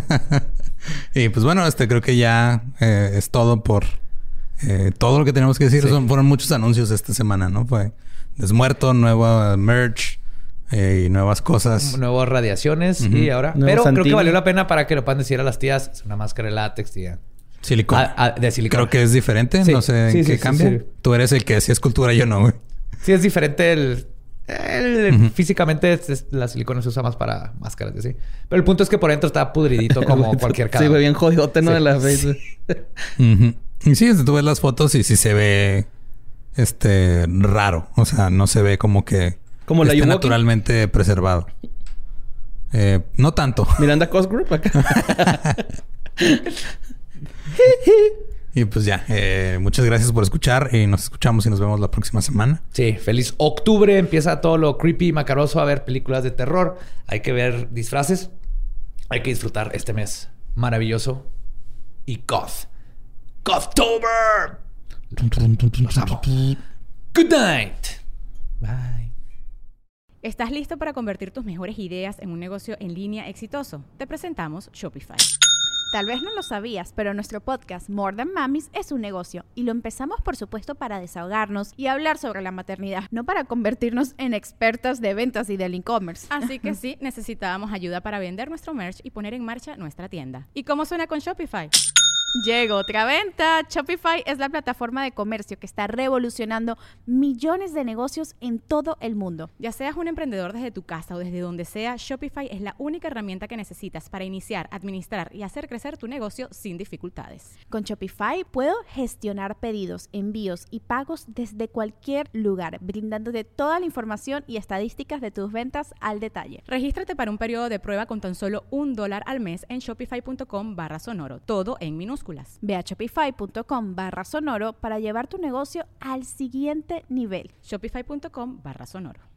Y pues bueno, este creo que ya eh, es todo por... Eh, todo lo que tenemos que decir. Sí. Son, fueron muchos anuncios esta semana, ¿no? Fue Desmuerto, nueva merch... Eh, y nuevas cosas. Nuevas radiaciones. Uh-huh. Y ahora... Nuevo Pero Santini. Creo que valió la pena para que lo puedan decir a las tías. Es una máscara de látex, tía. Silicona. Ah, ah, de silicona. Creo que es diferente. Sí. No sé sí, en sí, qué sí, cambia. Sí, sí. Tú eres el que hacía escultura. Yo no, güey. Sí, es diferente el... el uh-huh. Físicamente es, es, la silicona se usa más para máscaras y así. Pero el punto es que por dentro está pudridito como cualquier cadáver. Sí, güey, bien jodidote, ¿no? Sí. De la face. Sí. uh-huh. Y sí, tú ves las fotos y sí se ve... Este... Raro. O sea, no se ve como que... Como la esté naturalmente preservado. Eh, no tanto. Miranda Cosgrove acá. Y pues ya, eh, muchas gracias por escuchar y nos escuchamos y nos vemos la próxima semana. Sí, feliz octubre. Empieza todo lo creepy y macaroso a ver películas de terror. Hay que ver disfraces. Hay que disfrutar este mes maravilloso y goth. Gothtober. Los amo. Good night. Bye. ¿Estás listo para convertir tus mejores ideas en un negocio en línea exitoso? Te presentamos Shopify. Tal vez no lo sabías, pero nuestro podcast More Than Mamis es un negocio y lo empezamos por supuesto para desahogarnos y hablar sobre la maternidad, no para convertirnos en expertas de ventas y del e-commerce. Así que sí, necesitábamos ayuda para vender nuestro merch y poner en marcha nuestra tienda. ¿Y cómo suena con Shopify? Llegó otra venta. Shopify es la plataforma de comercio que está revolucionando millones de negocios en todo el mundo. Ya seas un emprendedor desde tu casa o desde donde sea, Shopify es la única herramienta que necesitas para iniciar, administrar y hacer crecer tu negocio sin dificultades. Con Shopify puedo gestionar pedidos, envíos y pagos desde cualquier lugar, brindándote toda la información y estadísticas de tus ventas al detalle. Regístrate para un periodo de prueba con tan solo un dólar al mes en shopify.com barra sonoro, todo en minúsculas. Ve a shopify.com barra sonoro para llevar tu negocio al siguiente nivel. Shopify.com barra sonoro.